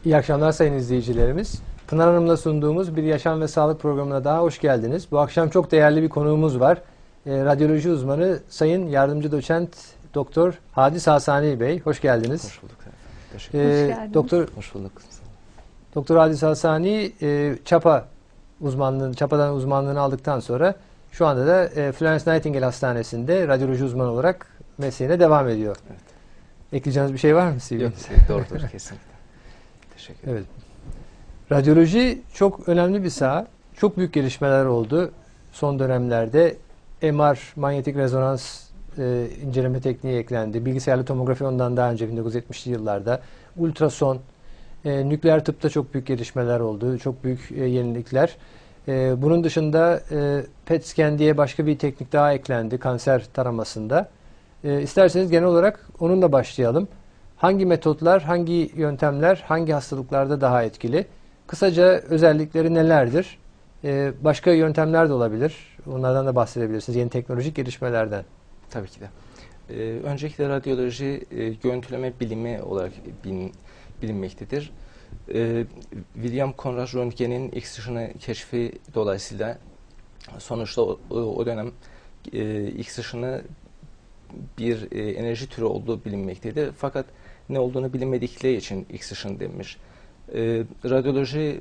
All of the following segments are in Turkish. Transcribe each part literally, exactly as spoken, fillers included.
İyi akşamlar sayın izleyicilerimiz. Pınar Hanım'la sunduğumuz bir yaşam ve sağlık programına daha hoş geldiniz. Bu akşam çok değerli bir konuğumuz var. E, radyoloji uzmanı Sayın Yardımcı Doçent Doktor Hadi Sasani Bey. Hoş geldiniz. Hoş bulduk. Teşekkür E, ederim. Hoş geldiniz. Doktor, Hoş bulduk. Doktor Hadi Sasani e, Çapa uzmanlığını, Çapa'dan uzmanlığını aldıktan sonra şu anda da e, Florence Nightingale Hastanesi'nde radyoloji uzmanı olarak mesleğine devam ediyor. Evet. Ekleyeceğiniz bir şey var mı? Yok, doğrudur kesinlikle. Teşekkür ederim. Evet. Radyoloji çok önemli bir saha. Çok büyük gelişmeler oldu son dönemlerde. M R, manyetik rezonans e, inceleme tekniği eklendi. Bilgisayarlı tomografi ondan daha önce bin dokuz yüz yetmişli yıllarda. Ultrason, e, nükleer tıpta çok büyük gelişmeler oldu. Çok büyük e, yenilikler. E, bunun dışında e, P E T scan diye başka bir teknik daha eklendi kanser taramasında. E, isterseniz genel olarak onunla başlayalım. Hangi metotlar, hangi yöntemler, hangi hastalıklarda daha etkili? Kısaca özellikleri nelerdir? Ee, başka yöntemler de olabilir. Onlardan da bahsedebilirsiniz. Yeni teknolojik gelişmelerden. Tabii ki de. Ee, öncelikle radyoloji e, görüntüleme bilimi olarak bilin, bilinmektedir. Ee, William Conrad Röntgen'in X ışını keşfi dolayısıyla sonuçta o, o dönem e, X ışını bir e, enerji türü olduğu bilinmektedir. Fakat ne olduğunu bilinmedikleri için X ışını denmiş. E, radyoloji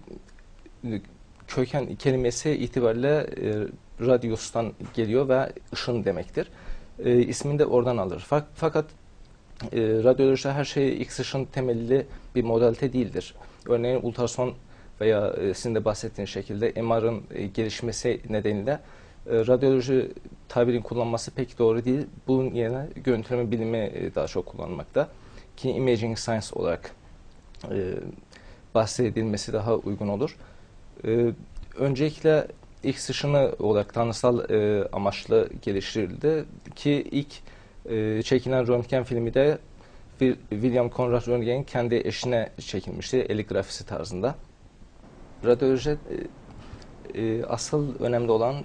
köken kelimesi itibariyle e, radyostan geliyor ve ışın demektir. E, ismini de oradan alır. Fakat e, radyolojide her şey X ışın temelli bir modalite değildir. Örneğin ultrason veya e, sizin de bahsettiğiniz şekilde M R'ın e, gelişmesi nedeniyle e, radyoloji tabirin kullanması pek doğru değil. Bunun yerine görüntüleme bilimi e, daha çok kullanılmakta. Ki imaging science olarak e, bahsedilmesi daha uygun olur. E, öncelikle X ışını olarak tanısal e, amaçlı geliştirildi ki ilk e, çekilen röntgen filmi de William Conrad Röntgen'in kendi eşine çekilmişti, el grafisi tarzında. Radyoloji e, e, asıl önemli olan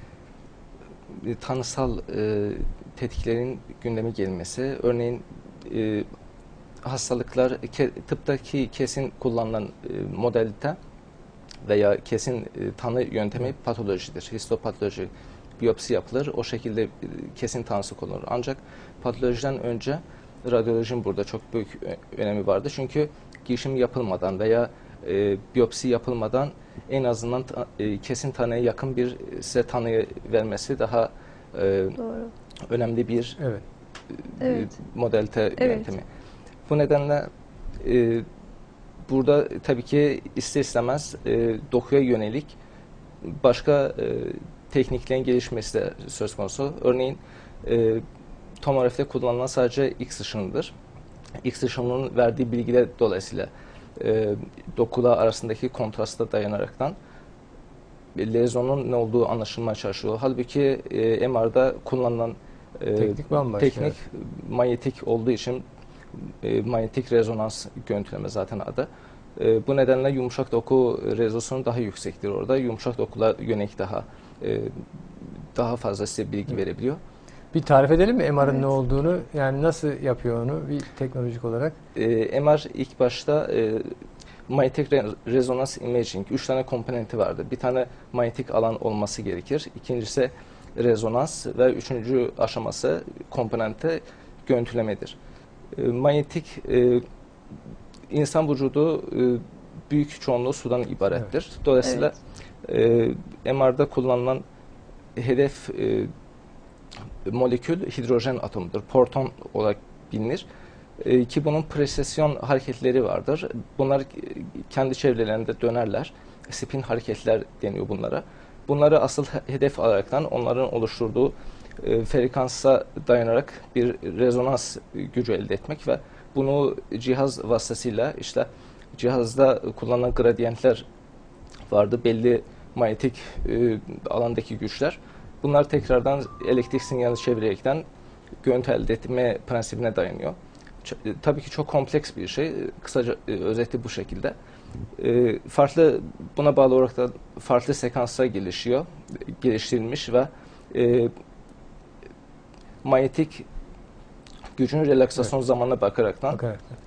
e, tanısal e, tetiklerin gündeme gelmesi. Örneğin e, hastalıklar, ke, tıptaki kesin kullanılan e, modalite veya kesin e, tanı yöntemi patolojidir. Histopatoloji, biyopsi yapılır, o şekilde e, kesin tanısı konulur. Ancak patolojiden önce radyolojinin burada çok büyük önemi vardı. Çünkü girişim yapılmadan veya e, biyopsi yapılmadan en azından ta, e, kesin tanıya yakın bir size tanıyı vermesi daha e, önemli bir evet. E, Evet. modalite Evet. yöntemi. Bu nedenle e, burada tabii ki ister istemez e, dokuya yönelik başka e, tekniklerin gelişmesi de söz konusu. Örneğin e, tomografide kullanılan sadece X ışınıdır. X ışınının verdiği bilgiler dolayısıyla e, dokular arasındaki kontrasta dayanaraktan lezyonun ne olduğu anlaşılmaya çalışıyor. Halbuki e, M R'da kullanılan e, Teknik bambaşka. teknik manyetik olduğu için e, manyetik rezonans görüntüleme zaten adı. E, bu nedenle yumuşak doku rezolüsyonu daha yüksektir orada. Yumuşak dokular yönelik daha e, daha fazla size bilgi evet. verebiliyor. Bir tarif edelim mi M R'ın evet. ne olduğunu? Yani nasıl yapıyor onu bir teknolojik olarak? E, M R ilk başta e, manyetik re rezonans imaging. Üç tane komponenti vardı. Bir tane manyetik alan olması gerekir. İkincisi rezonans ve üçüncü aşaması komponente görüntülemedir. E, manyetik e, insan vücudu e, büyük çoğunluğu sudan ibarettir. Evet. Dolayısıyla evet. e, M R'da kullanılan hedef e, molekül hidrojen atomudur. Porton olarak bilinir. E, ki bunun presesyon hareketleri vardır. Bunlar kendi çevrelerinde dönerler. Spin hareketler deniyor bunlara. Bunları asıl hedef alaraktan onların oluşturduğu e, frekansa dayanarak bir rezonans gücü elde etmek ve bunu cihaz vasıtasıyla işte cihazda kullanılan gradiyentler vardı. Belli manyetik e, alandaki güçler. Bunlar tekrardan elektrik sinyali çevirerekten görüntü elde etme prensibine dayanıyor. Ç- tabii ki çok kompleks bir şey. Kısaca e, özeti bu şekilde. E, farklı buna bağlı olarak da farklı sekanslar gelişiyor, geliştirilmiş ve e, manyetik gücün relaksasyon evet. zamanına bakaraktan Bakarak.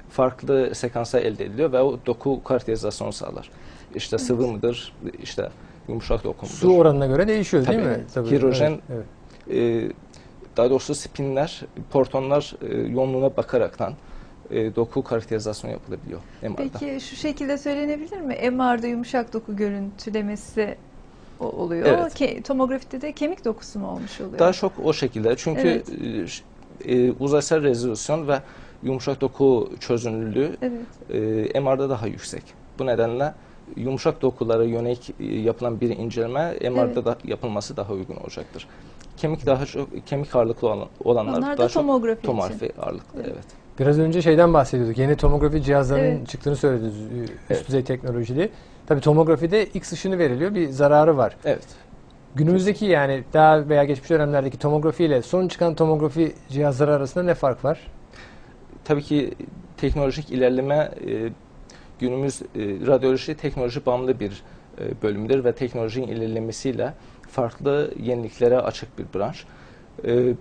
farklı sekanslar elde ediliyor ve o doku karakterizasyonu sağlar. İşte evet. sıvı mıdır, işte yumuşak doku mudur? Su oranına göre değişiyor değil Tabii, mi? Tabii. Hidrojen, evet, evet. E, daha doğrusu spinler, protonlar e, yoğunluğuna bakaraktan e, doku karakterizasyonu yapılabiliyor M R'da. Peki şu şekilde söylenebilir mi? M R'da yumuşak doku görüntülemesi oluyor. Evet. Ke tomografide de kemik dokusu mu olmuş oluyor? Daha çok o şekilde. Çünkü evet. e, uzaysal rezolüsyon ve yumuşak doku çözünürlüğü evet. e, M R'da daha yüksek. Bu nedenle yumuşak dokulara yönelik yapılan bir inceleme M R'da evet. da yapılması daha uygun olacaktır. Kemik daha çok kemik ağırlıklı olan, olanlar Onlar daha da tomografi çok tomografi ağırlıklı. Evet. evet. Biraz önce şeyden bahsediyorduk. Yeni tomografi cihazlarının evet. çıktığını söylediniz. Üst evet. düzey teknolojili. Tabii tomografide X ışını veriliyor. Bir zararı var. Evet. Günümüzdeki yani daha veya geçmiş dönemlerdeki tomografi ile son çıkan tomografi cihazları arasında ne fark var? Tabii ki teknolojik ilerleme e, günümüz e, radyoloji teknoloji bağımlı bir e, bölümdür ve teknolojinin ilerlemesiyle farklı yeniliklere açık bir branş. E,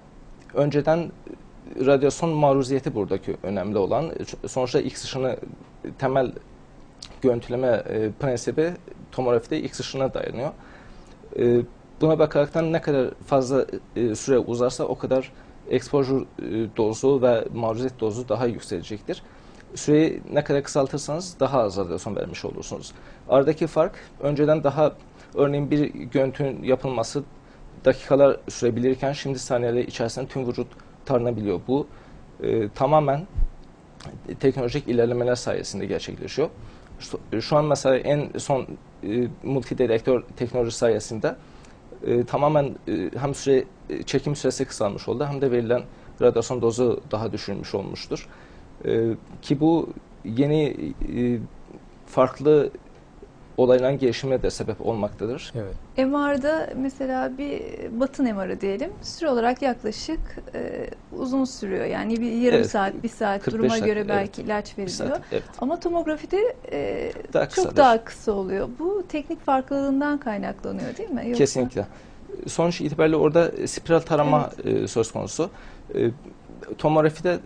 önceden radyasyon maruziyeti buradaki önemli olan. Sonuçta X ışını temel görüntüleme e, prensibi tomografide X ışığına dayanıyor. E, buna bakaraktan ne kadar fazla e, süre uzarsa o kadar exposure e, dozu ve maruziyet dozu daha yükselecektir. Süreyi ne kadar kısaltırsanız daha az radyasyon vermiş olursunuz. Aradaki fark önceden daha örneğin bir görüntünün yapılması dakikalar sürebilirken şimdi saniyeler içerisinde tüm vücut taranabiliyor. Bu e, tamamen teknolojik ilerlemeler sayesinde gerçekleşiyor. Şu, şu an mesela en son e, multidedektör teknoloji sayesinde e, tamamen e, hem süre e, çekim süresi kısalmış oldu hem de verilen radyasyon dozu daha düşürmüş olmuştur. E, ki bu yeni e, farklı olayların gelişimine de sebep olmaktadır. Evet. M R'da mesela bir batın M R'ı diyelim. Süre olarak yaklaşık e, uzun sürüyor. Yani bir yarım evet. saat, bir saat duruma dakika, göre belki evet. ilaç veriliyor. Saat, evet. Ama tomografide e, daha çok daha kısa oluyor. Bu teknik farklılığından kaynaklanıyor değil mi? Yoksa... Kesinlikle. Sonuç itibariyle orada spiral tarama evet. e, söz konusu. E, tomografide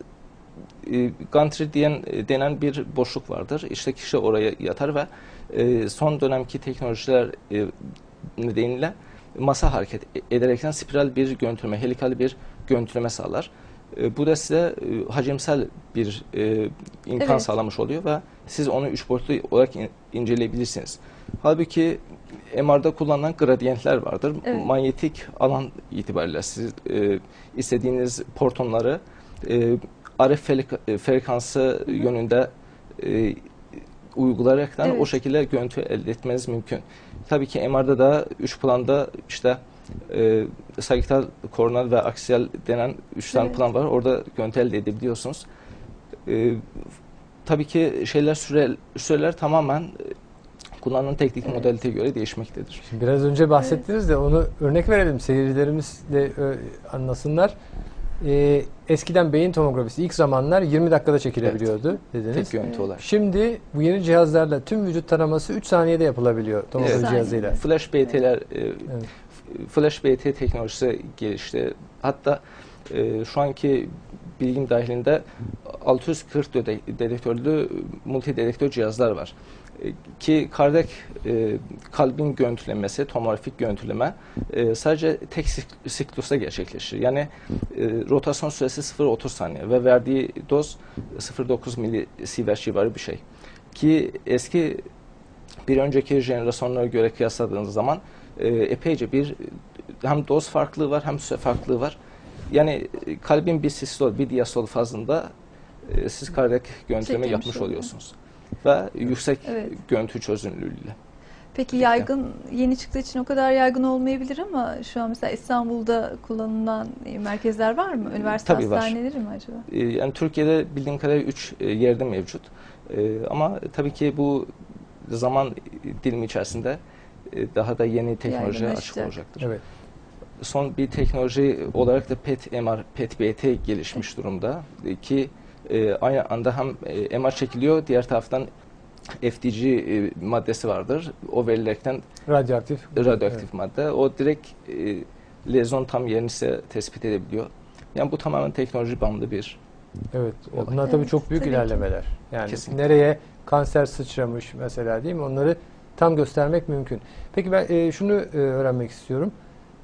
e, gantry diyen, denen bir boşluk vardır. İşte kişi oraya yatar ve e, son dönemki teknolojiler e, nedeniyle masa hareket ederekten spiral bir görüntüleme, helikal bir görüntüleme sağlar. E, bu da size e, hacimsel bir e, imkan evet. sağlamış oluyor ve siz onu üç boyutlu olarak in, inceleyebilirsiniz. Halbuki M R'da kullanılan gradiyentler vardır. Evet. Manyetik alan itibariyle siz e, istediğiniz portonları e, R F frekansı Hı. yönünde e, uygulayaraktan evet. o şekilde görüntü elde etmeniz mümkün. Tabii ki M R'da da üç planda işte e, sagittal, koronal ve aksiyal denen üç tane evet. plan var. Orada görüntü elde edebiliyorsunuz. E, tabii ki şeyler süre, süreler tamamen kullanılan teknik evet. modaliteye göre değişmektedir. Şimdi biraz önce bahsettiniz evet. de onu örnek verelim. Seyircilerimiz de anlasınlar. Ee, eskiden beyin tomografisi ilk zamanlar yirmi dakikada çekilebiliyordu evet. dediniz. Tek görüntü evet. olarak. Şimdi bu yeni cihazlarla tüm vücut taraması üç saniyede yapılabiliyor tomografi evet. cihazıyla. Flash B T'ler, evet. e, evet. Flash B T teknolojisi gelişti. Hatta e, şu anki bilgim dahilinde altı yüz kırk dedektörlü multidedektör cihazlar var. Ki kardiyak e, kalbin görüntülemesi, tomografik görüntüleme e, sadece tek siklusta gerçekleşir. Yani e, rotasyon süresi sıfır virgül otuz saniye ve verdiği doz sıfır virgül dokuz milisievert civarı bir şey. Ki eski bir önceki jenerasyonlara göre kıyasladığınız zaman e, epeyce bir hem doz farklılığı var hem süre farklılığı var. Yani kalbin bir sistol, bir diastol fazında e, siz kardiyak görüntüleme Çekilmiş yapmış oluyor. oluyorsunuz. Ve yüksek evet. görüntü çözünürlüğüyle. Peki yaygın, yeni çıktığı için o kadar yaygın olmayabilir ama şu an mesela İstanbul'da kullanılan merkezler var mı? Üniversite Tabii hastaneleri var. mi acaba? Yani Türkiye'de bildiğim kadarıyla üç yerde mevcut. Ama tabii ki bu zaman dilimi içerisinde daha da yeni teknolojiye açık olacaktır. Evet. Son bir teknoloji olarak da P E T M R, P E T B T gelişmiş evet. durumda ki e, aynı anda hem e, M R çekiliyor, diğer taraftan F D G e, maddesi vardır. O verilerekten radyoaktif radyoaktif evet. madde. O direkt e, lezyon tam yerini ise tespit edebiliyor. Yani bu tamamen teknoloji bağımlı bir Evet. Yok. Bunlar tabii Evet, çok büyük tabii ki. ilerlemeler. Yani Kesinlikle. nereye kanser sıçramış mesela, değil mi? Onları tam göstermek mümkün. Peki ben e, şunu e, öğrenmek istiyorum.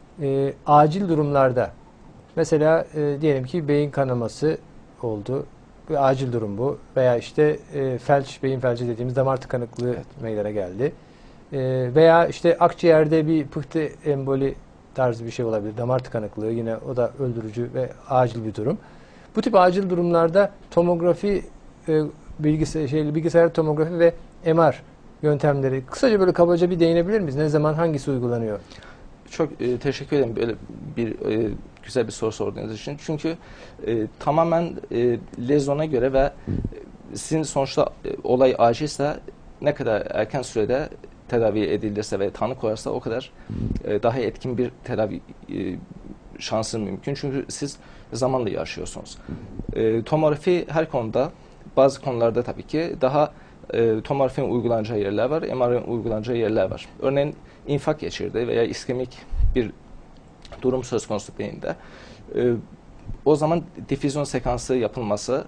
E, acil durumlarda mesela e, diyelim ki beyin kanaması oldu. Bir acil durum bu. Veya işte e, felç, beyin felci dediğimiz damar tıkanıklığı Evet. meydana geldi. E, veya işte akciğerde bir pıhtı emboli tarzı bir şey olabilir. Damar tıkanıklığı, yine o da öldürücü ve acil bir durum. Bu tip acil durumlarda tomografi, e, bilgisayar, şey, bilgisayar tomografi ve M R yöntemleri, kısaca böyle kabaca bir değinebilir miyiz? Ne zaman hangisi uygulanıyor? Çok e, teşekkür ederim böyle bir e, güzel bir soru sorduğunuz için. Çünkü e, tamamen e, lezyona göre ve e, sizin sonuçta e, olay acilse ne kadar erken sürede tedavi edilirse ve tanı koyarsa o kadar e, daha etkin bir tedavi e, şansı mümkün. Çünkü siz zamanla yaşıyorsunuz. E, tomografi her konuda, bazı konularda tabii ki daha e, tomografinin uygulanacağı yerler var, M R'ın uygulanacağı yerler var. Örneğin infak geçirdi veya iskemik bir durum söz konusu beyinde. E, o zaman difüzyon sekansı yapılması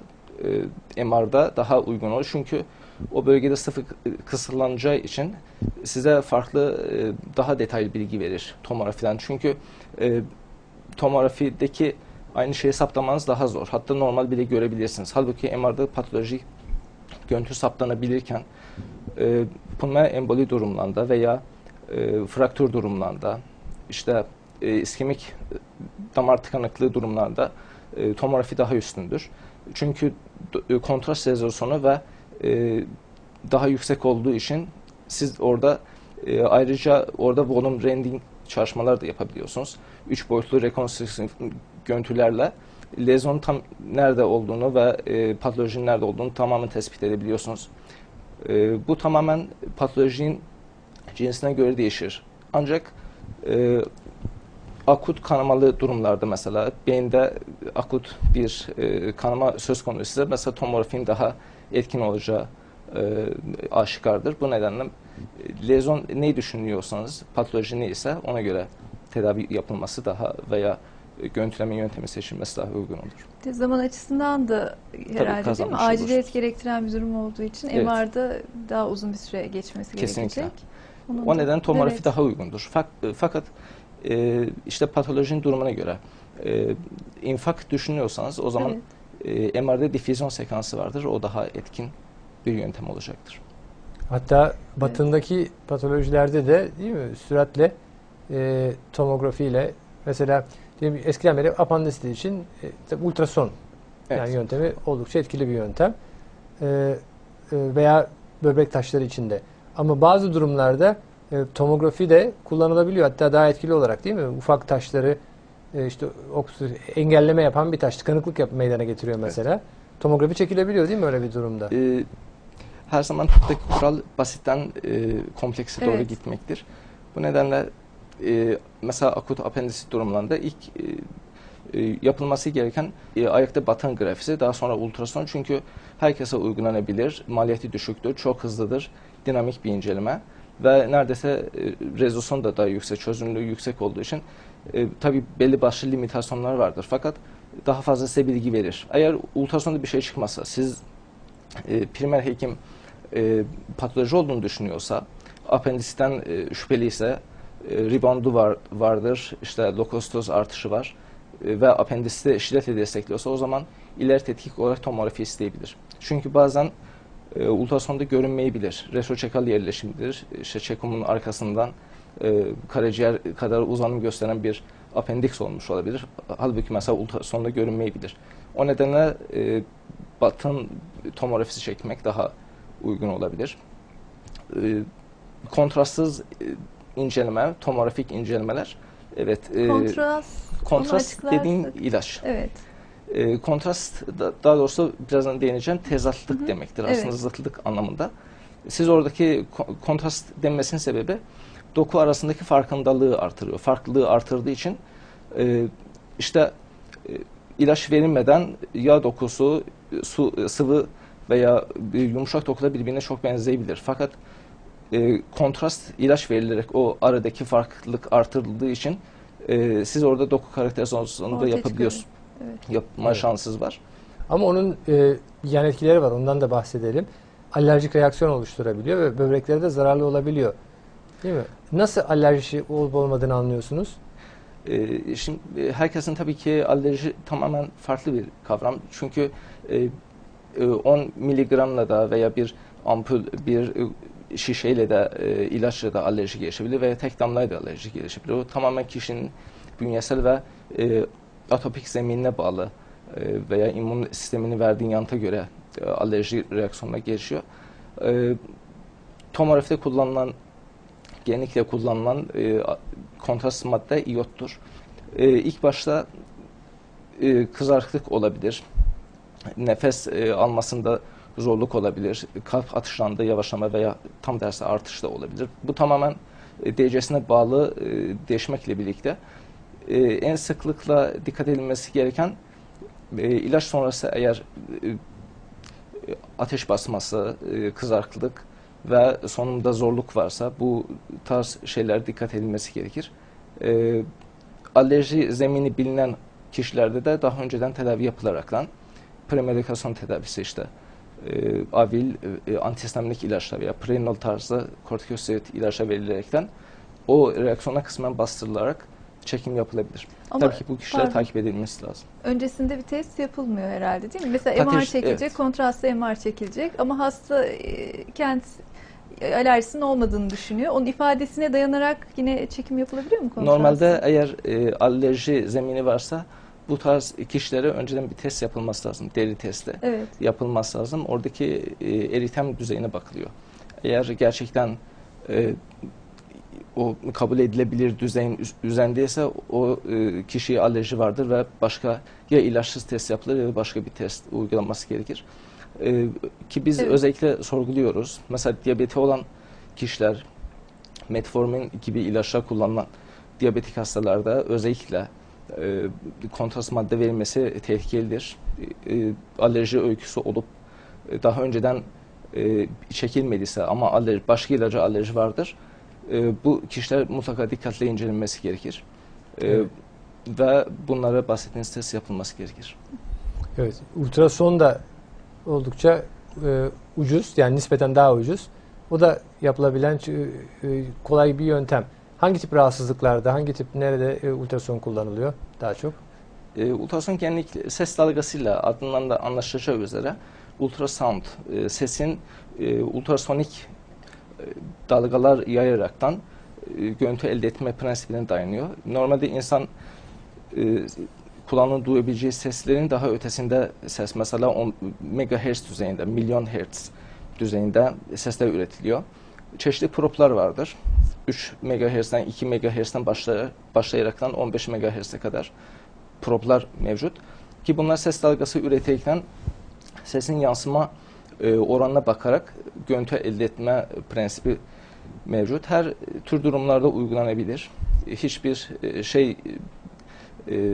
e, M R'da daha uygun olur. Çünkü o bölgede sıvı kısıtlanacağı için size farklı, e, daha detaylı bilgi verir tomografiden. Çünkü e, tomografideki aynı şeyi saptamanız daha zor. Hatta normal bile görebilirsiniz. Halbuki M R'da patolojik görüntü saptanabilirken e, pulmoner emboli durumlarında veya e, fraktür durumlarında, işte e, iskemik damar tıkanıklığı durumlarında e, tomografi daha üstündür. Çünkü e, kontrast rezolüsyonu ve e, daha yüksek olduğu için siz orada e, ayrıca orada volume rendering çalışmalar da yapabiliyorsunuz. Üç boyutlu rekonstrüksiyon görüntülerle lezyonun tam nerede olduğunu ve e, patolojinin nerede olduğunu tamamen tespit edebiliyorsunuz. E, bu tamamen patolojinin cinsine göre değişir. Ancak e, akut kanamalı durumlarda, mesela beyinde akut bir e, kanama söz konusuysa, mesela tomografinin daha etkin olacağı e, aşikardır. Bu nedenle e, lezyon neyi düşünüyorsanız, patoloji neyse ona göre tedavi yapılması daha veya e, görüntüleme yöntemi seçilmesi daha uygun olur. Zaman açısından da herhalde değil mi? kazanmış Aciliyet olursunuz. gerektiren bir durum olduğu için Evet. M R'da daha uzun bir süre geçmesi Kesinlikle. gerekecek. Onun O da- neden tomografi Evet. daha uygundur. Fak- Fakat e, işte patolojinin durumuna göre e, infak düşünüyorsanız o zaman Evet. e, M R'de difüzyon sekansı vardır. O daha etkin bir yöntem olacaktır. Hatta batındaki patolojilerde de değil mi, süratle e, tomografiyle, mesela diyelim, eskiden beri apandisiti için e, ultrason Evet. yani yöntemi oldukça etkili bir yöntem. E, e, veya böbrek taşları içinde. Ama bazı durumlarda e, tomografi de kullanılabiliyor. Hatta daha etkili olarak, değil mi? Ufak taşları e, işte oksi- engelleme yapan bir taş, tıkanıklık yap meydana getiriyor mesela. Evet. Tomografi çekilebiliyor değil mi öyle bir durumda? E, her zaman tıptaki kural basitten e, komplekse doğru Evet. gitmektir. Bu nedenle e, mesela akut apendisit durumlarında ilk e, e, yapılması gereken e, ayakta batan grafisi, daha sonra ultrason. Çünkü herkese uygulanabilir, maliyeti düşüktür, çok hızlıdır, dinamik bir inceleme ve neredeyse e, rezolüsyon da daha yüksek, çözünürlüğü yüksek olduğu için e, tabii belli başlı limitasyonlar vardır. Fakat daha fazla size bilgi verir. Eğer ultrasonda bir şey çıkmazsa, siz e, primer hekim e, patoloji olduğunu düşünüyorsa, apendisitten e, şüpheliyse, e, reboundu var, vardır, işte lokositoz artışı var e, ve apendisite şiddetle destekliyorsa, o zaman ileri tetkik olarak tomografi isteyebilir. Çünkü bazen e, ultrasonda görünmeyebilir. Retroçekal yerleşimidir. İşte çekumun arkasından e, karaciğer kadar uzanım gösteren bir apendiks olmuş olabilir. Halbuki mesela ultrasonda görünmeyebilir. O nedenle e, batın tomografisi çekmek daha uygun olabilir. E, kontrastsız e, inceleme, tomografik incelemeler, evet. E, Kontrast. kontrast onu dediğim açıklarsak. ilaç. Evet. E, kontrast da, daha doğrusu birazdan değineceğim, tezatlık Hı hı. demektir. Evet. Aslında zıtlık anlamında. Siz oradaki ko- kontrast denmesinin sebebi doku arasındaki farkındalığı artırıyor. Farklılığı artırdığı için e, işte e, ilaç verilmeden yağ dokusu, su, sıvı veya yumuşak dokular birbirine çok benzeyebilir. Fakat e, kontrast ilaç verilerek o aradaki farklılık artırıldığı için e, siz orada doku karakterizasyonu da Ortaya yapabiliyorsunuz. Evet. Yapma Evet. şansınız var. Ama onun e, yan etkileri var. Ondan da bahsedelim. Alerjik reaksiyon oluşturabiliyor ve böbreklere de zararlı olabiliyor. Değil mi? Nasıl alerji olup olmadığını anlıyorsunuz? Ee, şimdi herkesin tabii ki alerji tamamen farklı bir kavram. Çünkü e, on miligramla da veya bir ampul, bir şişeyle de e, ilaçla da alerji gelişebilir veya tek damlayla da alerji gelişebilir. O tamamen kişinin bünyesel ve e, atopik zeminine bağlı e, veya immün sistemini verdiğin yanıta göre e, alerji reaksiyonuna gelişiyor. E, tomografide kullanılan, genellikle kullanılan e, kontrast madde iyottur. E, ilk başta e, kızarıklık olabilir, nefes e, almasında zorluk olabilir, kalp atışlarında yavaşlama veya tam tersi artış da olabilir. Bu tamamen e, derecesine bağlı e, değişmekle birlikte e, en sıklıkla dikkat edilmesi gereken e, ilaç sonrası eğer e, ateş basması, e, kızarıklık ve sonunda zorluk varsa bu tarz şeyler dikkat edilmesi gerekir. E, alerji zemini bilinen kişilerde de daha önceden tedavi yapılaraktan premedikasyon tedavisi işte e, avil, e, antihistaminik ilaçlar veya Preynol tarzı kortikosteroid ilaçlar verilerekten o reaksiyona kısmen bastırılarak çekim yapılabilir. Ama, tabii ki bu kişiler pardon, takip edilmesi lazım. öncesinde bir test yapılmıyor herhalde değil mi? Mesela M R Ateş, çekilecek, evet. kontrastlı M R çekilecek ama hasta e, kendisi alerjisinin olmadığını düşünüyor. Onun ifadesine dayanarak yine çekim yapılabiliyor mu kontrastlı? Normalde eğer e, alerji zemini varsa bu tarz kişilere önceden bir test yapılması lazım. Deri testi Evet. yapılması lazım. Oradaki e, eritem düzeyine bakılıyor. Eğer gerçekten e, o kabul edilebilir düzeyin üzerindeyse o e, kişiye alerji vardır ve başka ya ilaçsız test yapılır ya da başka bir test uygulanması gerekir. E, ki biz Evet. özellikle sorguluyoruz. Mesela diyabeti olan kişiler, metformin gibi ilaçlar kullanılan diyabetik hastalarda özellikle e, kontrast madde verilmesi tehlikelidir. E, alerji öyküsü olup e, daha önceden e, çekilmediyse ama alerji, başka ilaca alerji vardır. E, bu kişiler mutlaka dikkatle incelenmesi gerekir. E, Evet. Ve bunlara bahsettiğiniz test yapılması gerekir. Evet. Ultrason da oldukça e, ucuz, yani nispeten daha ucuz. O da yapılabilen e, kolay bir yöntem. Hangi tip rahatsızlıklarda, hangi tip nerede e, ultrason kullanılıyor daha çok? E, ultrason genellikle ses dalgasıyla adından da anlaşılacağı üzere ultrasound, e, sesin e, ultrasonik e, dalgalar yayaraktan e, görüntü elde etme prensibine dayanıyor. Normalde insan e, kulağının duyabileceği seslerin daha ötesinde ses, mesela on megahertz düzeyinde, milyon hertz düzeyinde sesler üretiliyor. Çeşitli proplar vardır. üç megahertz'ten iki megahertz'ten başlayarak, başlayaraktan on beş megahertz'e kadar proplar mevcut. Ki bunlar ses dalgası üretirken sesin yansıma e, oranına bakarak görüntü elde etme prensibi mevcut. Her tür durumlarda uygulanabilir. Hiçbir e, şey e,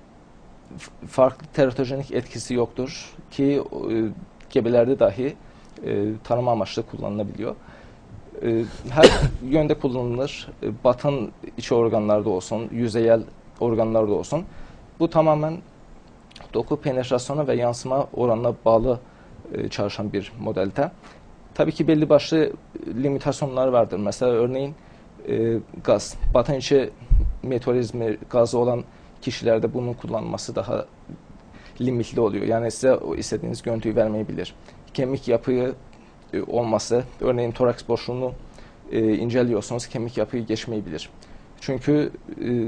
farklı teratojenik etkisi yoktur ki e, gebelerde dahi e, tanıma amaçlı kullanılabiliyor. E, her yönde kullanılır. E, batın iç organlarda olsun, yüzeyel organlarda olsun. Bu tamamen doku penetrasyona ve yansıma oranına bağlı e, çalışan bir modelde. Tabii ki belli başlı limitasyonlar vardır. Mesela örneğin e, gaz, batın içi meteorizmi gazı olan kişilerde bunun kullanılması daha limitli oluyor. Yani size o istediğiniz görüntüyü vermeyebilir. Kemik yapıyı e, olması, örneğin toraks boşluğunu e, inceliyorsunuz, kemik yapıyı geçmeyebilir. Çünkü e,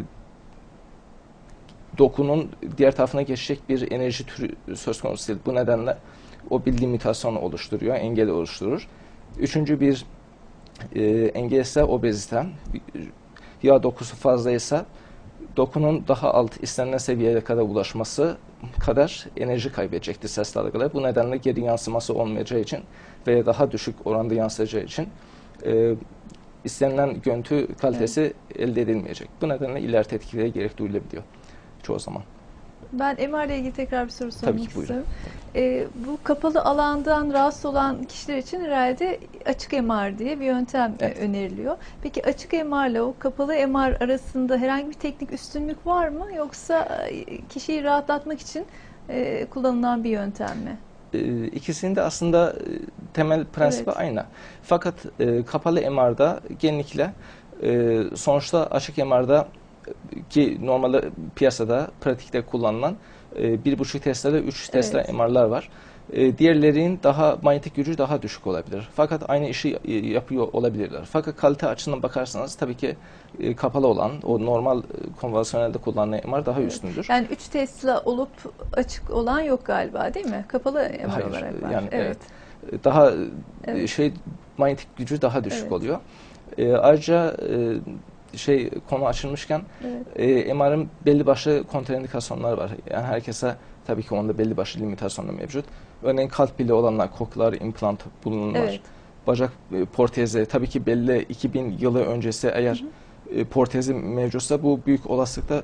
dokunun diğer tarafına geçecek bir enerji türü söz konusu değil. Bu nedenle o bir limitasyon oluşturuyor, engel oluşturur. Üçüncü bir e, engel ise obezite. Yağ dokusu fazlaysa dokunun daha alt istenilen seviyeye kadar ulaşması kadar enerji kaybedecektir ses dalgaları. Bu nedenle geri yansıması olmayacağı için veya daha düşük oranda yansıyacağı için e, istenilen görüntü kalitesi evet. elde edilmeyecek. Bu nedenle ileride etkilere gerek duyulabiliyor çoğu zaman. Ben M R ile ilgili tekrar bir soru sormak Tabii ki, istiyorum. Ee, bu kapalı alandan rahatsız olan kişiler için herhalde açık M R diye bir yöntem evet. öneriliyor. Peki açık M R ile o kapalı M R arasında herhangi bir teknik üstünlük var mı? Yoksa kişiyi rahatlatmak için e, kullanılan bir yöntem mi? E, ikisinin de aslında e, temel prensibi Evet. aynı. Fakat e, kapalı M R'da genellikle e, sonuçta açık M R'da ki normalde piyasada pratikte kullanılan e, bir buçuk Tesla ile üç Tesla Evet. M R'lar var. E, diğerlerinin daha manyetik gücü daha düşük olabilir. Fakat aynı işi e, yapıyor olabilirler. Fakat kalite açısından bakarsanız tabii ki e, kapalı olan o normal e, konvansiyonelde kullanılan M R daha Evet. üstündür. Yani üç Tesla olup açık olan yok galiba, değil mi? Kapalı M R Hayır, olarak var. yani evet. evet. Daha Evet. şey manyetik gücü daha düşük Evet. oluyor. E, ayrıca e, şey konu açılmışken Evet. e, M R'ın belli başlı kontraindikasyonları var. Yani herkese tabii ki onda belli başlı limitasyonlar mevcut. Örneğin kalp pili olanlar, koklar, implant bulunurlar. Evet. Bacak e, protezi tabii ki belli iki bin yılı öncesi eğer Hı hı. e, protezi mevcutsa bu büyük olasılıkla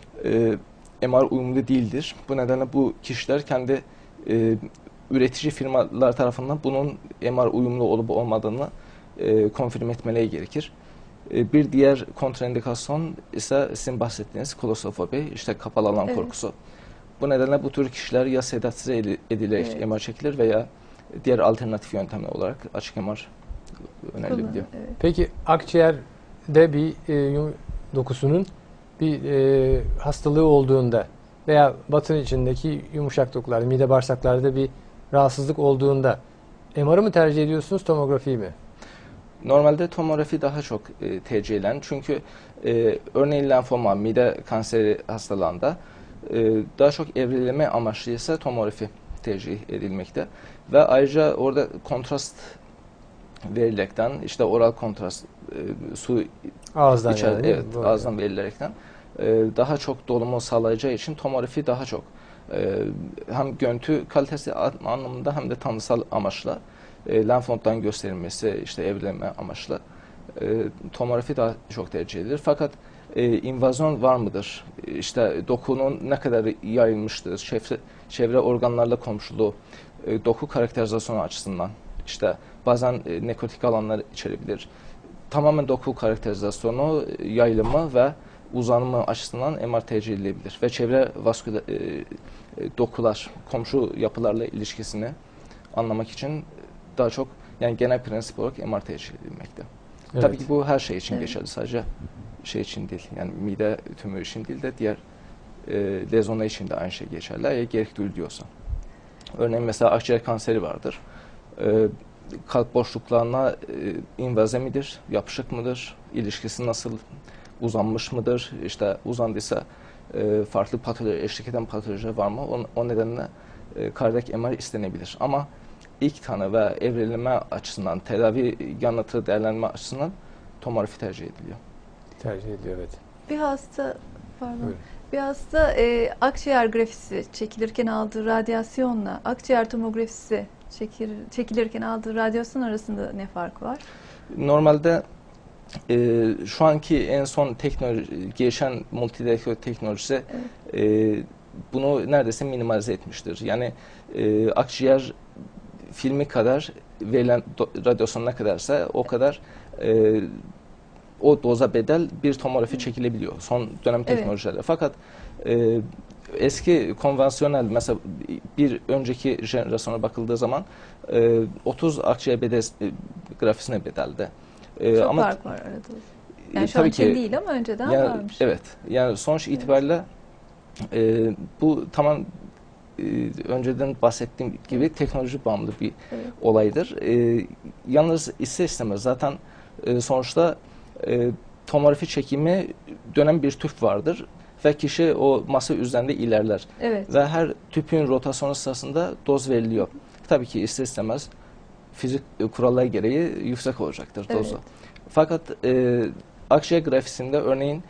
e, M R uyumlu değildir. Bu nedenle bu kişiler kendi e, üretici firmalar tarafından bunun M R uyumlu olup olmadığını e, konfirm etmeleri gerekir. E, bir diğer kontraindikasyon ise sizin bahsettiğiniz kolosofobi, işte kapalı alan Evet. korkusu. Bu nedenle bu tür kişiler ya sedatize edilerek Evet. M R çekilir veya diğer alternatif yöntemler olarak açık M R önerilebiliyor. Evet. Peki akciğerde bir e, yum- dokusunun bir e, hastalığı olduğunda veya batın içindeki yumuşak dokular, mide bağırsaklarda bir rahatsızlık olduğunda M R'ı mı tercih ediyorsunuz, tomografiyi mi? Normalde tomografi daha çok e, tercih edilen çünkü e, örneğin lenfoma, mide kanseri hastalığında e, daha çok evrileme amaçlı ise tomografi tercih edilmekte. Ve ayrıca orada kontrast verilerekten, işte oral kontrast, e, su Ağızdan içer, yani. değil mi? evet, Böyle. ağızdan verilerekten e, daha çok dolumu sağlayacağı için tomografi daha çok e, hem görüntü kalitesi anlamında hem de tanısal amaçla e, lenf nodlarının gösterilmesi, işte evrileme amaçlı e, tomografi daha çok tercih edilir. Fakat e, invazyon var mıdır? E, İşte dokunun ne kadar yayılmıştır? Çevre, çevre organlarla komşuluğu, e, doku karakterizasyonu açısından işte bazen e, nekrotik alanlar içerebilir. Tamamen doku karakterizasyonu, e, yayılımı ve uzanımı açısından M R tercih edilebilir ve çevre vasküler e, e, dokular, komşu yapılarla ilişkisini anlamak için daha çok yani genel prensip olarak M R tercih edilmekte. Evet. Tabii ki bu her şey için Evet. geçerli. Sadece şey için değil. Yani mide tümörü için değil de diğer e, lezyonlar için de aynı şey geçerli. Eğer gerek duyuluyorsa. Örneğin mesela akciğer kanseri vardır. E, kalp boşluklarına e, invaze midir? Yapışık mıdır? İlişkisi nasıl? Uzanmış mıdır? İşte uzandıysa e, farklı patoloji, eşlik eden patoloji var mı? O, o nedenle e, kardiyak M R istenebilir. Ama ilk tanı ve evrilme açısından, tedavi yanıtı değerlendirme açısından tomografi tercih ediliyor. Tercih ediyor, evet. Bir hasta, pardon. Buyurun. Bir hasta e, akciğer grafisi çekilirken aldığı radyasyonla akciğer tomografisi çekir, çekilirken aldığı radyasyon arasında ne fark var? Normalde e, şu anki en son teknoloji, gelişen multidetektör teknolojisi Evet. e, bunu neredeyse minimalize etmiştir. Yani e, akciğer filmi kadar verilen do- radyasyon ne kadarsa o kadar e, o doza bedel bir tomografi çekilebiliyor son dönem Evet. teknolojilerle. Fakat e, eski konvansiyonel mesela bir önceki jenerasyona bakıldığı zaman e, otuz akciğer bedel e, grafisine bedelde. E, Çok ama fark var arada. Yani e, şu an tabii için ki değil ama önceden yani, varmış. evet. Yani sonuç Evet. itibariyle e, bu tamam e, önceden bahsettiğim gibi teknoloji bağımlı bir Evet. olaydır. E, yalnız iste istemez zaten e, sonuçta e, tomografi çekimi dönen bir tüp vardır ve kişi o masa üzerinde ilerler. Evet. Ve her tüpün rotasyonu sırasında doz veriliyor. Tabii ki iste istemez fizik e, kuralları gereği yüksek olacaktır dozu. Evet. Fakat e, akciğer grafisinde örneğin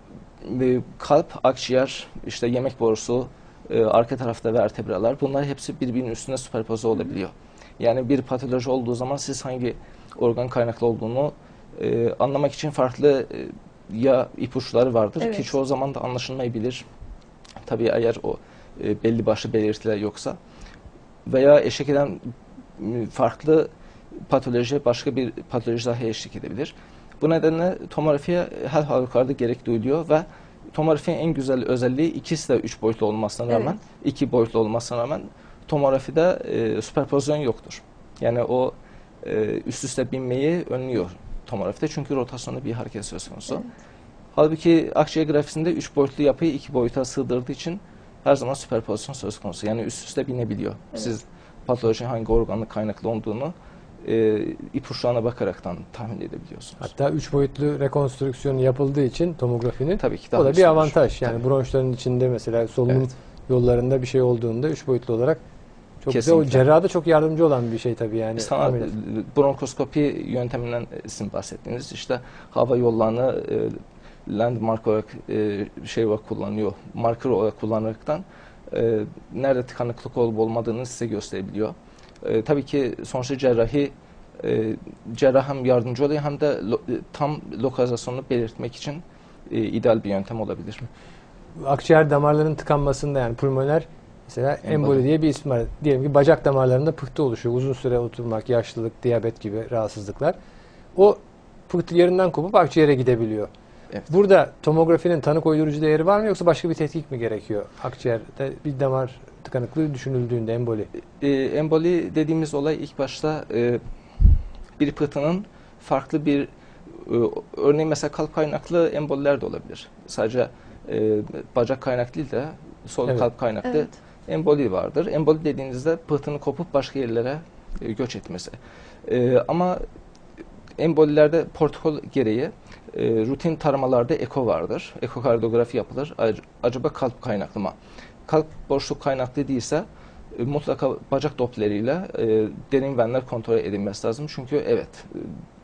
e, kalp, akciğer, işte yemek borusu, e, arka tarafta vertebralar bunlar hepsi birbirinin üstüne süperpoze olabiliyor. Yani bir patoloji olduğu zaman siz hangi organ kaynaklı olduğunu e, anlamak için farklı e, ya ipuçları vardır Evet. ki çoğu zaman da anlaşılmayabilir. Tabii eğer o e, belli başlı belirtiler yoksa veya eşlik eden e, farklı patoloji başka bir patoloji daha eşlik edebilir. Bu nedenle tomografiye her halükarda gerek duyuluyor ve tomografinin en güzel özelliği ikisi de üç boyutlu olmasına rağmen, evet. iki boyutlu olmasına rağmen tomografide e, süperpozisyon yoktur. Yani o e, üst üste binmeyi önlüyor tomografide çünkü rotasyonda bir hareket söz konusu. Evet. Halbuki akciğer grafisinde üç boyutlu yapıyı iki boyuta sığdırdığı için her zaman süperpozisyon söz konusu. Yani üst üste binebiliyor. Evet. Siz patolojinin hangi organla kaynaklı olduğunu e, ipuçlarına bakaraktan tahmin edebiliyorsunuz. Hatta üç boyutlu rekonstrüksiyonu yapıldığı için tomografinin tabii ki o da bir avantaj. Yani tabii. Bronşların içinde mesela solunum evet. yollarında bir şey olduğunda üç boyutlu olarak çok Kesinlikle. güzel. O cerrahda çok yardımcı olan bir şey tabii yani. Sana bronkoskopi yönteminden sizin bahsettiğiniz işte hava yollarını e, landmark olarak e, şey olarak kullanıyor. Marker olarak kullanaraktan e, nerede tıkanıklık olup olmadığını size gösterebiliyor. E, tabii ki sonuçta cerrahi e, cerrah hem yardımcı oluyor hem de lo, tam lokalizasyonunu belirtmek için e, ideal bir yöntem olabilir. Akciğer damarlarının tıkanmasında yani pulmoner mesela emboli, emboli diye bir isim var. Diyelim ki bacak damarlarında pıhtı oluşuyor. Uzun süre oturmak, yaşlılık, diyabet gibi rahatsızlıklar. O pıhtı yerinden kopup akciğere gidebiliyor. Evet. Burada tomografinin tanı koydurucu değeri var mı yoksa başka bir tetkik mi gerekiyor? Akciğerde bir damar tıkanıklığı düşünüldüğünde emboli. E, emboli dediğimiz olay ilk başta e, bir pıhtının farklı bir e, örneğin mesela kalp kaynaklı emboliler de olabilir. Sadece e, bacak kaynaklı değil de sol evet. kalp kaynaklı evet. emboli vardır. Emboli dediğinizde pıhtının kopup başka yerlere e, göç etmesi. E, ama embolilerde protokol gereği e, rutin taramalarda eko vardır. Ekokardiyografi yapılır. Acaba kalp kaynaklı mı? Kalp boşluk kaynaklı değilse e, mutlaka bacak dopleriyle e, derin venler kontrol edilmesi lazım. Çünkü evet e,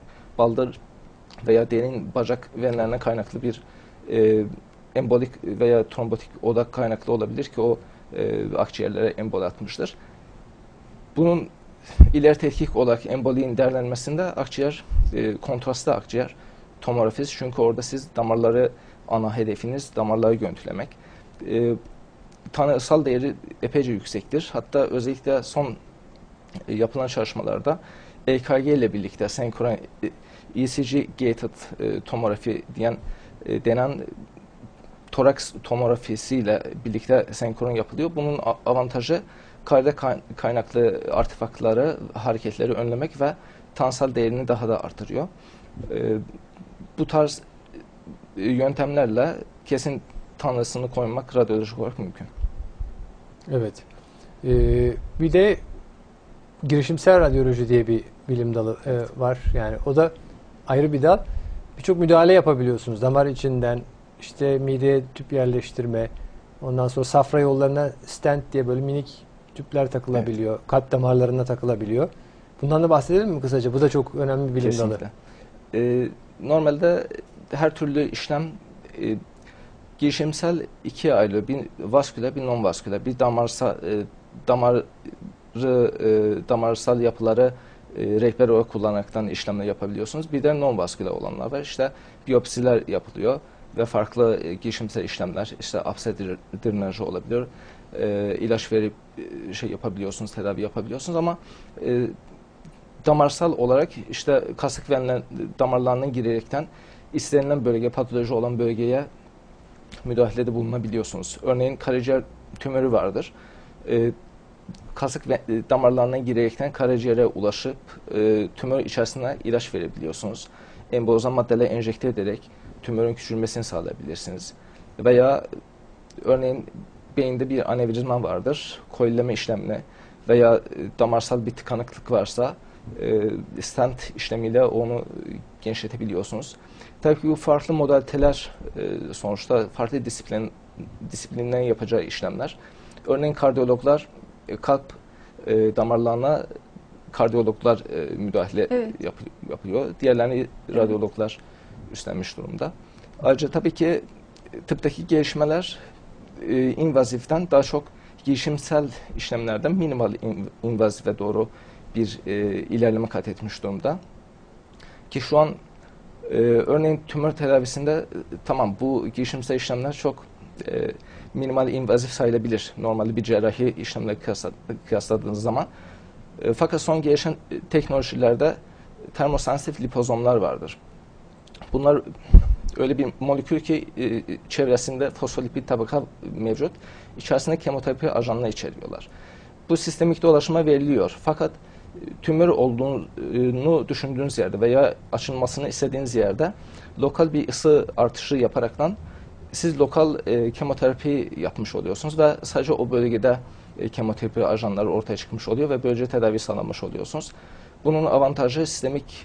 baldır veya derin bacak venlerine kaynaklı bir e, embolik veya trombotik odak kaynaklı olabilir ki o e, akciğerlere emboli atmıştır. Bunun ileri tetkik olarak emboliğin değerlenmesinde akciğer, e, kontrastlı akciğer tomografisi çünkü orada siz damarları ana hedefiniz damarları görüntülemek. E, tanısal değeri epeyce yüksektir. Hatta özellikle son e, yapılan çalışmalarda E K G ile birlikte senkron e, E C G gated e, tomografi diyen e, denen toraks tomografisiyle birlikte senkron yapılıyor. Bunun avantajı kardiyal kaynaklı artefaktları, hareketleri önlemek ve tanısal değerini daha da artırıyor. E, bu tarz yöntemlerle kesin tanısını koymak radyolojik olarak mümkün. Evet. Ee, bir de girişimsel radyoloji diye bir bilim dalı e, var. Yani o da ayrı bir dal. Birçok müdahale yapabiliyorsunuz. Damar içinden işte mideye tüp yerleştirme, ondan sonra safra yollarına stent diye böyle minik tüpler takılabiliyor. Evet. Kalp damarlarına takılabiliyor. Bundan da bahsedelim mi kısaca? Bu da çok önemli bir bilim Kesinlikle. dalı. Ee, normalde her türlü işlem e, girişimsel ikiye ayrılıyor. Bir vasküler, bir non vasküler. Bir damarsal e, damarı e, damarsal yapıları e, rehber olarak kullanaraktan işlemler yapabiliyorsunuz. Bir de non vasküler olanlar var. İşte biyopsiler yapılıyor ve farklı e, girişimsel işlemler, işte apse drenajı olabiliyor. E, ilaç verip e, şey yapabiliyorsunuz, tedavi yapabiliyorsunuz ama e, damarsal olarak işte kasık venler damarlarından girerekten istenilen bölge, patoloji olan bölgeye müdahalede bulunabiliyorsunuz. Örneğin karaciğer tümörü vardır. E, kasık ve damarlarından girerekten karaciğere ulaşıp e, tümör içerisine ilaç verebiliyorsunuz. Embolizan maddeler enjekte ederek tümörün küçülmesini sağlayabilirsiniz. Veya örneğin beyinde bir anevrizma vardır. Koilleme işlemine veya e, damarsal bir tıkanıklık varsa e, stent işlemiyle onu genişletebiliyorsunuz. Tabii ki bu farklı modaliteler e, sonuçta farklı disiplin disiplinlerin yapacağı işlemler. Örneğin kardiyologlar e, kalp e, damarlarına kardiyologlar e, müdahale evet. yap, yapıyor. Diğerlerini radyologlar üstlenmiş durumda. Ayrıca tabii ki tıptaki gelişmeler e, invaziften daha çok girişimsel işlemlerden minimal in, invazife doğru bir e, ilerleme kat etmiş durumda. Ki şu an e, örneğin tümör tedavisinde e, tamam bu girişimsel işlemler çok e, minimal invazif sayılabilir. Normalde bir cerrahi işlemle kıyasladığınız zaman. E, fakat son gelişen teknolojilerde termosensitif lipozomlar vardır. Bunlar öyle bir molekül ki e, çevresinde fosfolipid tabaka mevcut. İçerisinde kemoterapi ajanını içeriyorlar. Bu sistemik dolaşıma veriliyor. Fakat tümör olduğunu düşündüğünüz yerde veya açılmasını istediğiniz yerde lokal bir ısı artışı yaparaktan siz lokal e, kemoterapi yapmış oluyorsunuz ve sadece o bölgede e, kemoterapi ajanları ortaya çıkmış oluyor ve böylece tedavi sağlamış oluyorsunuz. Bunun avantajı sistemik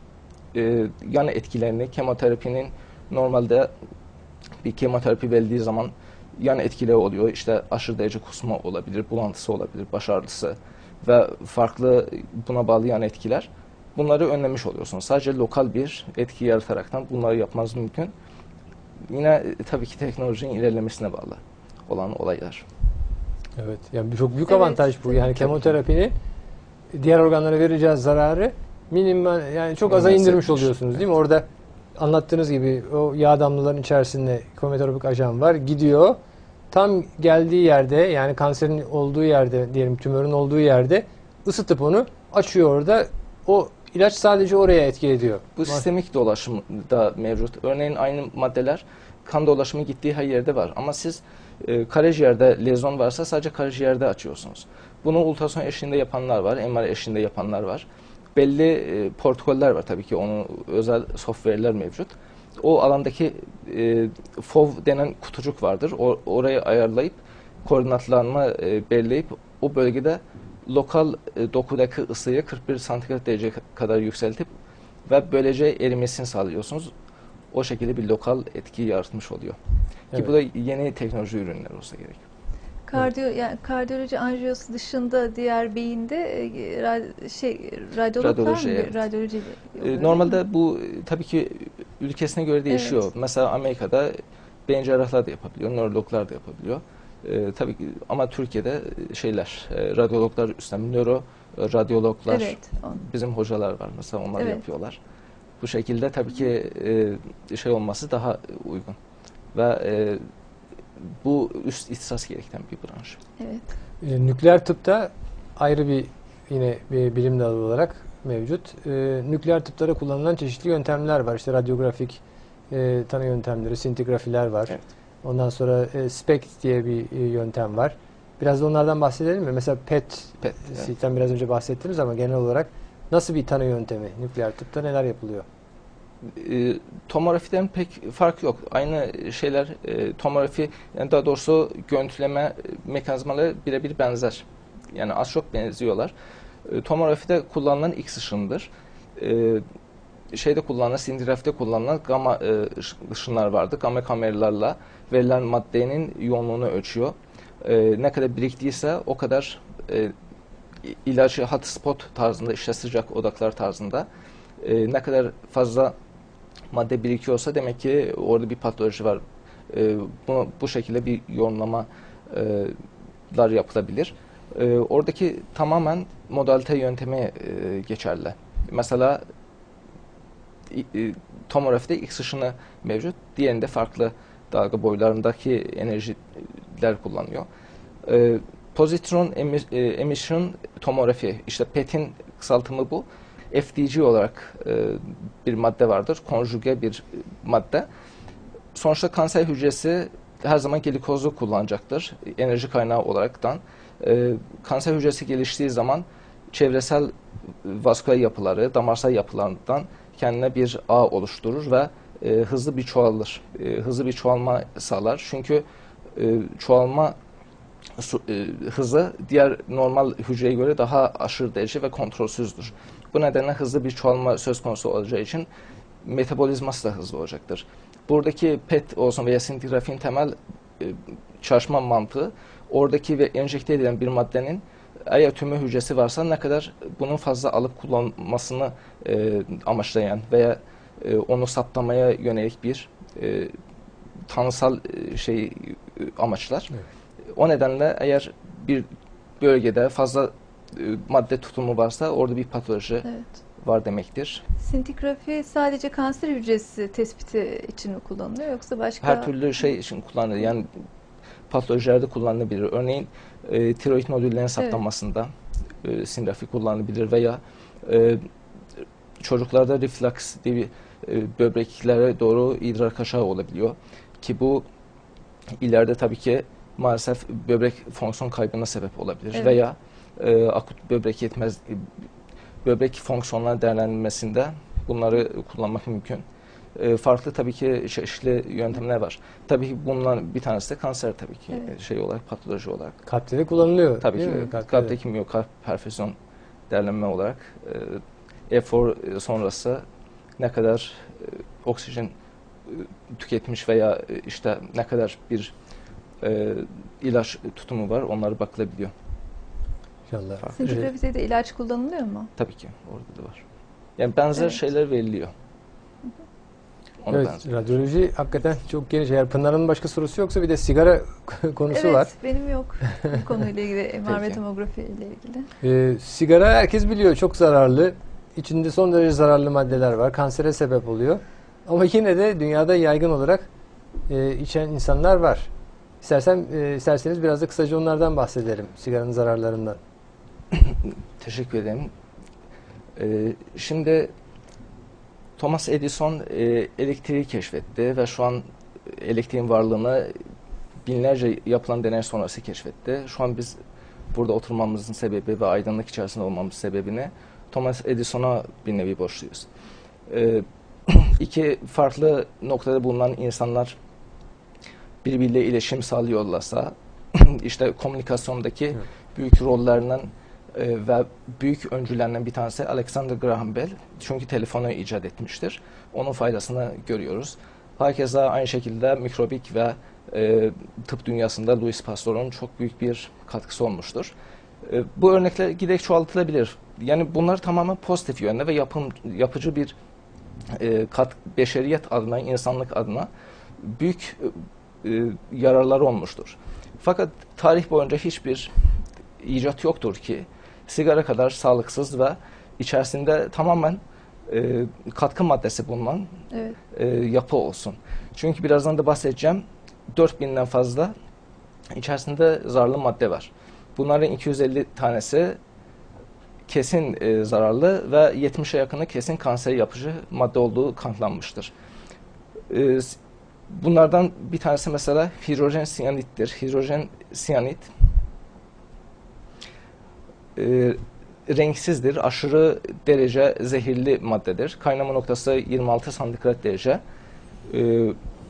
e, yan etkilerini, kemoterapinin normalde bir kemoterapi verildiği zaman yan etkileri oluyor. İşte aşırı derece kusma olabilir, bulantısı olabilir, baş ağrısı ve farklı buna bağlı yan etkiler. Bunları önlemiş oluyorsunuz. Sadece lokal bir etki yarataraktan bunları yapmanız mümkün. Yine e, tabii ki teknolojinin ilerlemesine bağlı olan olaylar. Evet. Yani çok büyük Evet, avantaj bu. Yani kemoterapinin diğer organlara vereceğiz zararı minimum, yani çok aza Minimum indirmiş etmiş. oluyorsunuz değil mi? Orada anlattığınız gibi o yağ damlaların içerisinde kemoterapik ajan var. Gidiyor. Tam geldiği yerde, yani kanserin olduğu yerde, diyelim tümörün olduğu yerde ısıtıp onu açıyor orada. O ilaç sadece oraya etki ediyor. Bu sistemik dolaşım da mevcut. Örneğin aynı maddeler kan dolaşımı gittiği her yerde var. Ama siz e, karaciğerde lezyon varsa sadece karaciğerde açıyorsunuz. Bunu ultrason eşliğinde yapanlar var, M R eşliğinde yapanlar var. Belli e, protokoller var tabii ki, onun özel software'ler mevcut. O alandaki e, F O V denen kutucuk vardır. O, orayı ayarlayıp koordinatlarını e, belirleyip o bölgede lokal e, dokudaki ısıyı kırk bir santigrat derece kadar yükseltip ve böylece erimesini sağlıyorsunuz. O şekilde bir lokal etki yaratmış oluyor. Evet. Ki bu da yeni teknoloji ürünleri olsa gerek. Kardiyo, yani kardiyoloji anjiyosu dışında diğer beyinde e, ra- şey radyologlar Radyoloji, mı? evet. Radyoloji. E, normalde bu e, tabii ki ülkesine göre değişiyor. Evet. Mesela Amerika'da beyin cerrahlar da yapabiliyor, nörologlar da yapabiliyor. E, tabii ki ama Türkiye'de şeyler, e, radyologlar üstleniyor, nöro e, radyologlar, Evet. on- bizim hocalar var mesela, onlar Evet. yapıyorlar. Bu şekilde tabii ki e, şey olması daha uygun ve e, bu üst ihtisas gerektiren bir branş. Evet. E, nükleer tıpta ayrı bir yine bir bilim dalı olarak mevcut. E, nükleer tıpta da kullanılan çeşitli yöntemler var. İşte radyografik e, tanı yöntemleri, sintigrafiler var. Evet. Ondan sonra e, SPECT diye bir e, yöntem var. Biraz da onlardan bahsedelim mi? Mesela P E T, P E T, evet. CT'den biraz önce bahsettiniz ama genel olarak nasıl bir tanı yöntemi? Nükleer tıpta neler yapılıyor? E, tomografiden pek fark yok. Aynı şeyler, e, tomografi, yani daha doğrusu görüntüleme mekanizmaları birebir benzer. Yani az çok benziyorlar. E, tomografide kullanılan X ışınıdır. E, şeyde kullanılan, sintigrafide kullanılan gamma e, ışınlar vardı. Gamma kameralarla verilen maddenin yoğunluğunu ölçüyor. E, ne kadar biriktiyse o kadar e, ilacı hotspot tarzında, işte sıcak odaklar tarzında e, ne kadar fazla madde birikiyorsa demek ki orada bir patoloji var. E, bunu, bu şekilde bir yorumlamalar yapılabilir. E, oradaki tamamen modalite yöntemi e, geçerli. Mesela e, tomografide X ışını mevcut. Diğerinde farklı dalga boylarındaki enerjiler kullanıyor. E, Positron emission tomografi, işte P E T'in kısaltımı bu. F D G olarak e, bir madde vardır. Konjuge bir madde. Sonuçta kanser hücresi her zaman glikozu kullanacaktır. Enerji kaynağı olaraktan. E, kanser hücresi geliştiği zaman çevresel vasküler yapıları, damarsal yapılardan kendine bir ağ oluşturur ve e, hızlı bir çoğalır. E, hızlı bir çoğalma sağlar. Çünkü e, çoğalma su, e, hızı diğer normal hücreye göre daha aşırı derece ve kontrolsüzdür. Bu nedenle hızlı bir çoğalma söz konusu olacağı için metabolizması da hızlı olacaktır. Buradaki P E T olsun veya sintigrafinin temel e, çalışma mantığı, oradaki ve enjekte edilen bir maddenin eğer tümör hücresi varsa ne kadar bunun fazla alıp kullanmasını e, amaçlayan veya e, onu saptamaya yönelik bir e, tanısal e, şey e, amaçlar. Evet. O nedenle eğer bir bölgede fazla e, madde tutumu varsa orada bir patoloji evet. var demektir. Sintigrafi sadece kanser hücresi tespiti için mi kullanılıyor yoksa başka? Her türlü şey için kullanılır. Yani patolojilerde kullanılabilir. Örneğin e, tiroid nodüllerinin saptanmasında evet. e, sintigrafi kullanılabilir veya e, çocuklarda reflux diye bir e, böbreklere doğru idrar kaçağı olabiliyor. Ki bu ileride tabii ki maalesef böbrek fonksiyon kaybına sebep olabilir. Evet. Veya e, akut böbrek yetmez böbrek fonksiyonlarının değerlendirilmesinde bunları kullanmak mümkün. E, farklı tabii ki çeşitli yöntemler var. Tabii ki bunların bir tanesi de kanser tabii ki Evet. şey olarak, patoloji olarak. Kalpte de kullanılıyor. Tabii değil ki mi? Kalpte de. kalpteki miyokarp perfüzyon değerlenme olarak e, efor sonrası ne kadar e, oksijen e, tüketmiş veya e, işte ne kadar bir e, ilaç tutumu var, onlara bakılabiliyor. İnşallah. Farklı. Sinüzit Evet. grafitede ilaç kullanılıyor mu? Tabii ki orada da var. Yani benzer Evet. şeyler veriliyor. Ona Evet, benziyor. radyoloji hakikaten çok geniş. Eğer Pınar'ın başka sorusu yoksa bir de sigara konusu Evet, var. benim yok bu konuyla ilgili, M R ve Peki. tomografi ile ilgili. Ee, sigara herkes biliyor, çok zararlı. İçinde son derece zararlı maddeler var. Kansere sebep oluyor. Ama yine de dünyada yaygın olarak e, içen insanlar var. İstersen, e, isterseniz biraz da kısaca onlardan bahsedelim. Sigaranın zararlarından. Teşekkür ederim. Ee, şimdi Thomas Edison e, elektriği keşfetti ve şu an elektriğin varlığını binlerce yapılan deney sonrası keşfetti. Şu an biz burada oturmamızın sebebi ve aydınlık içerisinde olmamızın sebebini Thomas Edison'a bir nevi borçluyuz. Ee, iki farklı noktada bulunan insanlar birbiriyle iletişim sağlıyorlarsa işte komünikasyondaki Evet. büyük rollerinden e, ve büyük öncülerinden bir tanesi Alexander Graham Bell. Çünkü telefonu icat etmiştir. Onun faydasını görüyoruz. Herkese aynı şekilde mikrobik ve e, tıp dünyasında Louis Pasteur'un çok büyük bir katkısı olmuştur. E, bu örnekler giderek çoğaltılabilir. Yani bunlar tamamen pozitif yönde ve yapım, yapıcı bir e, kat, beşeriyet adına, insanlık adına büyük e, yararları olmuştur. Fakat tarih boyunca hiçbir icat yoktur ki sigara kadar sağlıksız ve içerisinde tamamen e, katkı maddesi bulunan Evet. e, yapı olsun. Çünkü birazdan da bahsedeceğim, dört binden fazla içerisinde zararlı madde var. Bunların iki yüz elli tanesi kesin e, zararlı ve yetmişe yakını kesin kanser yapıcı madde olduğu kanıtlanmıştır. E, bunlardan bir tanesi mesela hidrojen siyanittir. Hidrojen siyanit e, renksizdir, aşırı derece zehirli maddedir. Kaynama noktası yirmi altı santigrat derece. E,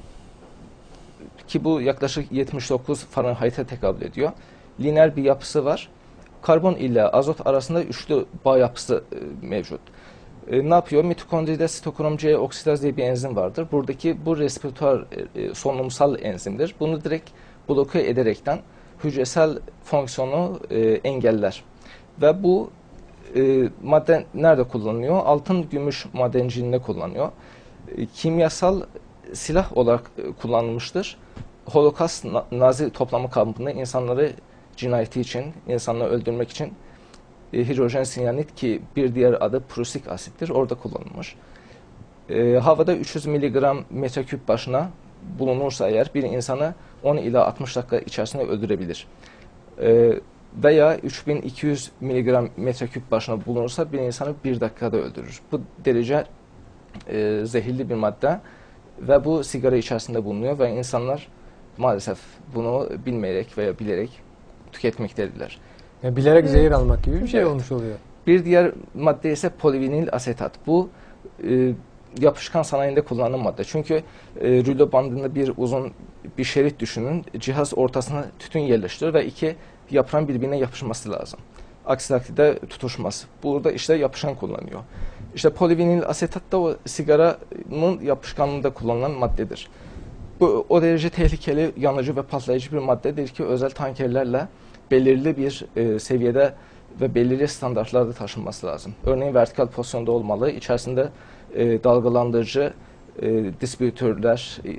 ki bu yaklaşık yetmiş dokuz Fahrenheit'e tekabül ediyor. Lineer bir yapısı var. Karbon ile azot arasında üçlü bağ yapısı e, mevcut. E, ne yapıyor? Mitokondride sitokrom C oksidaz diye bir enzim vardır. Buradaki bu respiratuar e, solunumsal enzimdir. Bunu direkt bloke ederekten hücresel fonksiyonu e, engeller. Ve bu e, madde nerede kullanılıyor? Altın gümüş madenciliğinde kullanılıyor. E, kimyasal silah olarak e, kullanılmıştır. Holocaust na Nazi toplama kampında insanları cinayeti için, insanları öldürmek için e, hidrojen siyanit, ki bir diğer adı prusik asittir, orada kullanılmış. E, havada üç yüz miligram metreküp başına bulunursa eğer bir insanı on ila altmış dakika içerisinde öldürebilir. E, veya üç bin iki yüz miligram metreküp başına bulunursa bir insanı bir dakikada öldürür. Bu derece e, zehirli bir madde ve bu sigara içerisinde bulunuyor ve insanlar maalesef bunu bilmeyerek veya bilerek tüketmektedirler. Yani bilerek Evet. zehir almak gibi bir şey Evet. olmuş oluyor. Bir diğer madde ise polivinil asetat. Bu e, yapışkan sanayinde kullanılan madde. Çünkü e, rulo bandında bir uzun bir şerit düşünün. Cihaz ortasına tütün yerleştirir ve iki yaprağın birbirine yapışması lazım. Aksi takdirde tutuşmaz. Burada işte yapışkan kullanıyor. İşte polivinil asetat da o sigaranın yapışkanlığında kullanılan maddedir. Bu o derece tehlikeli, yanıcı ve patlayıcı bir maddedir ki özel tankerlerle belirli bir e, seviyede ve belirli standartlarda taşınması lazım. Örneğin vertikal pozisyonda olmalı. İçerisinde e, dalgalandırıcı e, distribütörler e,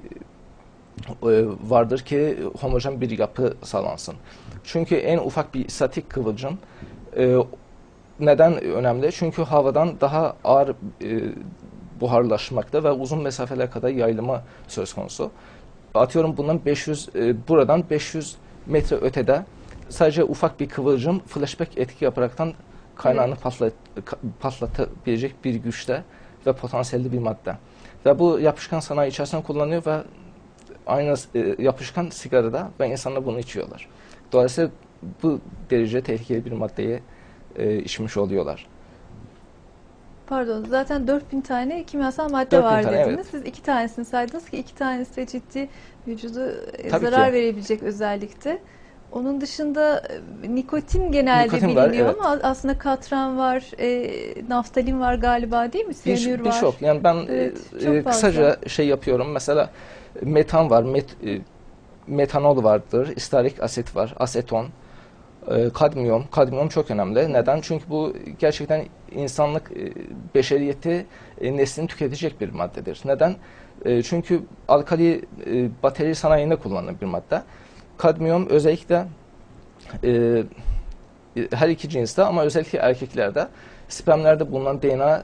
e, vardır ki homojen bir yapı sağlansın. Çünkü en ufak bir statik kıvılcım e, neden önemli? Çünkü havadan daha ağır e, buharlaşmakta ve uzun mesafelere kadar yayılma söz konusu. Atıyorum bundan beş yüz e, buradan beş yüz metre ötede sadece ufak bir kıvılcım flashback etki yaparaktan kaynağını Evet. patlat, patlatabilecek bir güçte ve potansiyelli bir madde. Ve bu yapışkan sanayi içerisinde kullanılıyor ve aynı e, yapışkan sigarada ve insanlar bunu içiyorlar. Dolayısıyla bu derece tehlikeli bir maddeyi e, içmiş oluyorlar. Pardon, zaten dört bin tane kimyasal madde dört bin var tane, dediniz. evet. Siz iki tanesini saydınız ki iki tanesi de ciddi vücudu e, Tabii zarar ki. verebilecek özellikte. Onun dışında e, nikotin genelde Nikotin var, biliniyor evet. ama aslında katran var, e, naftalin var galiba, değil mi? Siyanür Bir- var. Birçok. Yani ben Evet, e, çok e, fazla. kısaca şey yapıyorum. Mesela metan var, met, e, metanol vardır, istarik asit var, aseton, e, kadmiyum. Kadmiyum çok önemli. Neden? Çünkü bu gerçekten insanlık, e, beşeriyeti, e, neslini tüketecek bir maddedir. Neden? E, çünkü alkali e, bateri sanayinde kullanılan bir madde. Kadmiyum özellikle e, her iki cinste ama özellikle erkeklerde spermlerde bulunan D N A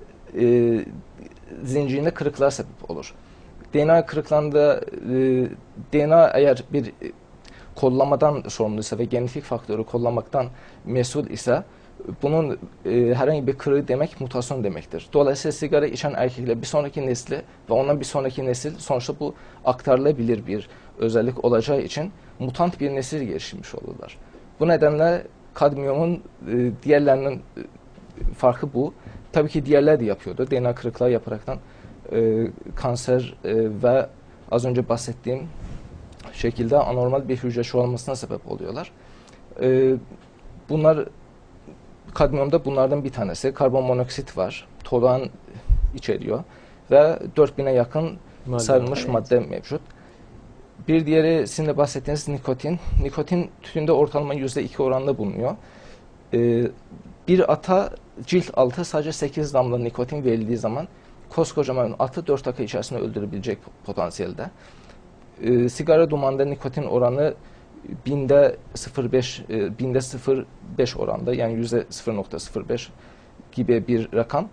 e, zincirinde kırıklar sebep olur. D N A kırıklarında e, D N A eğer bir e, kodlamadan sorumluysa ve genetik faktörü kodlamaktan mesul ise bunun e, herhangi bir kırığı demek mutasyon demektir. Dolayısıyla sigara içen erkekler bir sonraki nesli ve ondan bir sonraki nesil sonuçta bu aktarılabilir bir özellik olacağı için mutant bir nesil geliştirmiş olurlar. Bu nedenle kadmiyumun e, diğerlerinin e, farkı bu. Tabii ki diğerler de yapıyordu. D N A kırıklığı yaparaktan e, kanser e, ve az önce bahsettiğim şekilde anormal bir hücre çoğalmasına sebep oluyorlar. E, bunlar kadmiyum da bunlardan bir tanesi. Karbon monoksit var. Toluan içeriyor ve dört bine yakın Madde. sarılmış Evet. madde mevcut. Bir diğeri sizin de bahsettiğiniz nikotin. Nikotin tütünde ortalama yüzde iki oranında bulunuyor. Ee, bir ata cilt altı sadece sekiz damla nikotin verildiği zaman koskocaman atı dört dakika içerisinde öldürebilecek potansiyelde. Ee, sigara dumanında nikotin oranı binde sıfır virgül beş e, binde sıfır virgül beş oranda, yani yüzde sıfır virgül sıfır beş gibi bir rakam.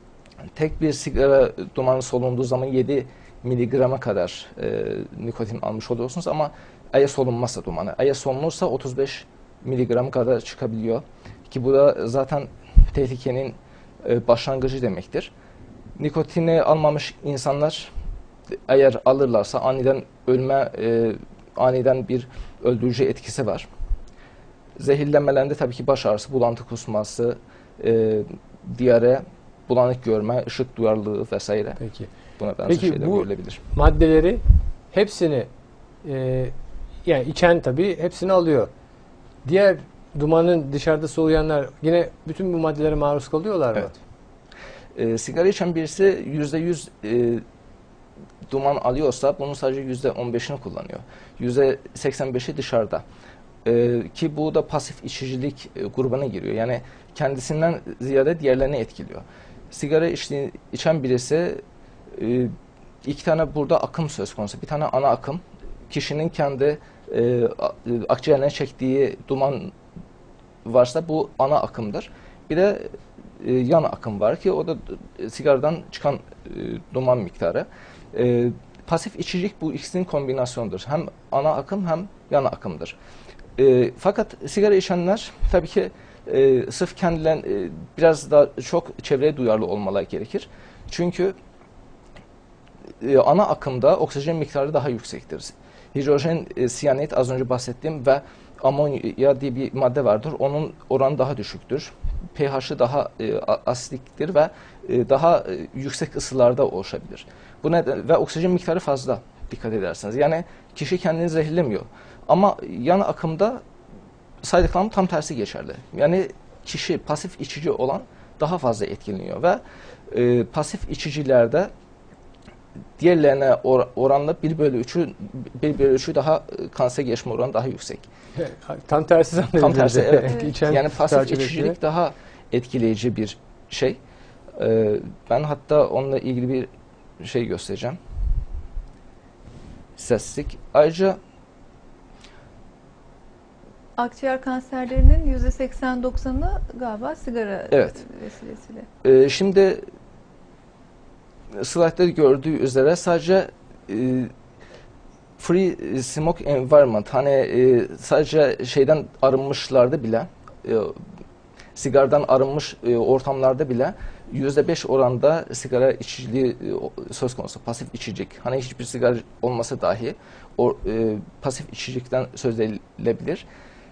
Tek bir sigara dumanı solunduğu zaman yedi miligrama kadar e, nikotin almış oluyorsunuz ama eğer solunmazsa dumanı, eğer solunursa otuz beş miligram kadar çıkabiliyor. Ki bu da zaten tehlikenin e, başlangıcı demektir. Nikotini almamış insanlar eğer alırlarsa aniden ölme, e, aniden bir öldürücü etkisi var. Zehirlenmelerinde tabii ki baş ağrısı, bulantı kusması, e, diyare, bulanık görme, ışık duyarlılığı vesaire. Peki. Buna benzer Peki şeyler bu görülebilir. maddeleri hepsini e, yani içen tabii hepsini alıyor. Diğer dumanın dışarıda soluyanlar yine bütün bu maddelere maruz kalıyorlar mı? Evet. E, sigara içen birisi yüzde yüz e, duman alıyorsa bunun sadece yüzde on beşini kullanıyor. Yüzde seksen beşi dışarıda. E, ki bu da pasif içicilik e, grubuna giriyor. Yani kendisinden ziyade diğerlerini etkiliyor. Sigara içtiği, içen birisi e, iki tane burada akım söz konusu. Bir tane ana akım. Kişinin kendi e, akciğerine çektiği duman varsa bu ana akımdır. Bir de e, yan akım var ki o da e, sigaradan çıkan e, duman miktarı. E, pasif içicilik bu ikisinin kombinasyonudur. Hem ana akım hem yan akımdır. E, fakat sigara içenler tabii ki e, sırf kendilerine e, biraz daha çok çevreye duyarlı olmaları gerekir. Çünkü e, ana akımda oksijen miktarı daha yüksektir. Hidrojen, e, siyanit az önce bahsettiğim ve amonya diye bir madde vardır. Onun oranı daha düşüktür. pH'ı daha e, asitliktir ve e, daha e, yüksek ısılarda oluşabilir. Bu neden ve oksijen miktarı fazla, dikkat ederseniz. Yani kişi kendini zehirlemiyor. Ama yan akımda saydıklarım tam tersi geçerli. Yani kişi pasif içici olan daha fazla etkileniyor ve e, pasif içicilerde diğerlerine or oranla bir bölü üçü bir bölü üçü daha e, kanser geçme oranı daha yüksek. Tam tersi zannedildi. Tam tersi, evet. Evet. İçen Yani pasif takip içicilik ediyor. daha etkileyici bir şey. Ee, ben hatta onunla ilgili bir şey göstereceğim. İstatistik. Ayrıca Akciğer kanserlerinin yüzde seksen doksanı galiba sigara Evet. vesilesiyle. e, şimdi slaytta gördüğü üzere sadece e, free smoke environment, hani e, sadece şeyden arınmışlarda bile e, Sigaradan arınmış e, ortamlarda bile yüzde beş oranda sigara içiciliği e, söz konusu, pasif içecek. Hani hiçbir sigara olmasa dahi o e, pasif içecekten söz edilebilir.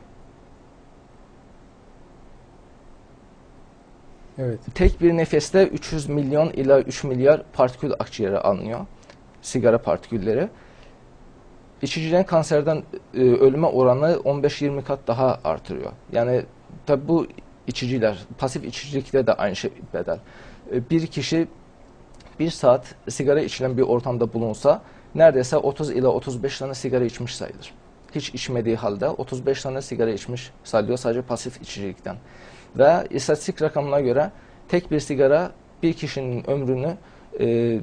Evet. Tek bir nefeste üç yüz milyon ila üç milyar partikül akciğere alınıyor. Sigara partikülleri. İçicilerin kanserden e, ölüme oranı on beş yirmi kat daha artırıyor. Yani tabi bu içiciler, pasif içicilikte de aynı şey bedel. E, bir kişi bir saat sigara içilen bir ortamda bulunsa neredeyse otuz ila otuz beş tane sigara içmiş sayılır. Hiç içmediği halde otuz beş tane sigara içmiş sayılıyor sadece pasif içicilikten. Ve istatistik rakamına göre tek bir sigara bir kişinin ömrünü e,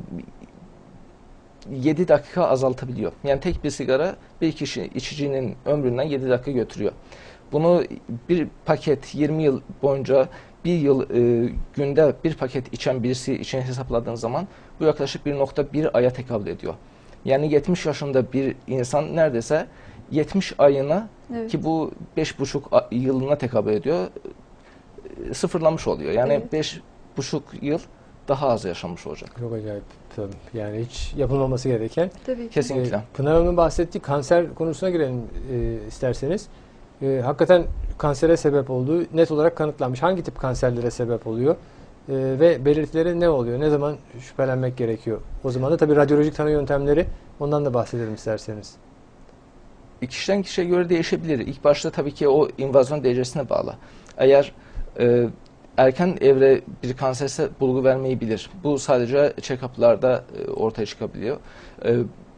yedi dakika azaltabiliyor. Yani tek bir sigara bir kişi içicinin ömründen yedi dakika götürüyor. Bunu bir paket yirmi yıl boyunca bir yıl e, günde bir paket içen birisi için hesapladığın zaman bu yaklaşık bir nokta bir aya tekabül ediyor. Yani yetmiş yaşında bir insan neredeyse yetmiş ayına, evet, ki bu beş buçuk yılına tekabül ediyor, sıfırlamış oluyor. Yani evet, beş buçuk yıl daha az yaşamış olacak. Çok acayip tabii. Yani hiç yapılmaması gereken. Tabii ki. Kesinlikle. E, Pınar Hanım'ın bahsettiği kanser konusuna girelim e, isterseniz. E, hakikaten kansere sebep olduğu net olarak kanıtlanmış. Hangi tip kanserlere sebep oluyor? E, ve belirtileri ne oluyor? Ne zaman şüphelenmek gerekiyor? O zaman da tabii radyolojik tanı yöntemleri, ondan da bahsedelim isterseniz. Kişiden kişiye göre değişebilir. İlk başta tabii ki o invazyon derecesine bağlı. Eğer e, erken evre bir kanserse bulgu vermeyebilir. Bu sadece check-up'larda e, ortaya çıkabiliyor. E,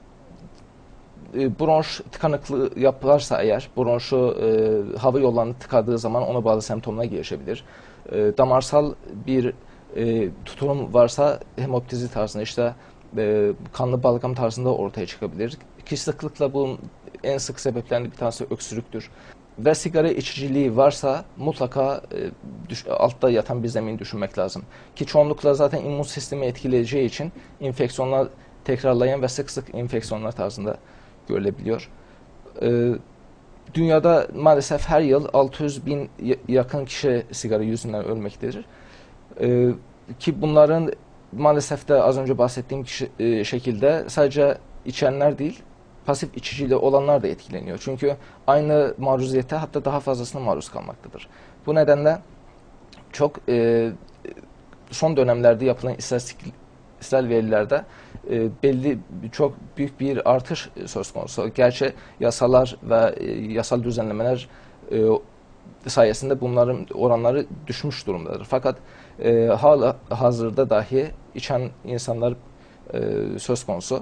e, bronş tıkanıklığı yaparsa eğer, bronşu e, hava yollarını tıkadığı zaman ona bağlı semptomlar gelişebilir. E, damarsal bir e, tutulum varsa hemoptizi tarzında, işte e, kanlı balgam tarzında ortaya çıkabilir. Ki sıklıkla bunun en sık sebeplerinden bir tanesi öksürüktür. Ve sigara içiciliği varsa mutlaka e, düş, altta yatan bir zemin düşünmek lazım. Ki çoğunlukla zaten immün sistemi etkileyeceği için enfeksiyonlar tekrarlayan ve sık sık enfeksiyonlar tarzında görülebiliyor. E, dünyada maalesef her yıl altı yüz bin yakın kişi sigara yüzünden ölmektedir. E, ki bunların maalesef de az önce bahsettiğim kişi, e, şekilde sadece içenler değil, pasif içiciyle olanlar da etkileniyor. Çünkü aynı maruziyete, hatta daha fazlasına maruz kalmaktadır. Bu nedenle çok e, son dönemlerde yapılan istatistiksel verilerde e, belli çok büyük bir artış söz konusu. Gerçi yasalar ve e, yasal düzenlemeler e, sayesinde bunların oranları düşmüş durumdadır. Fakat e, hala hazırda dahi içen insanlar e, söz konusu.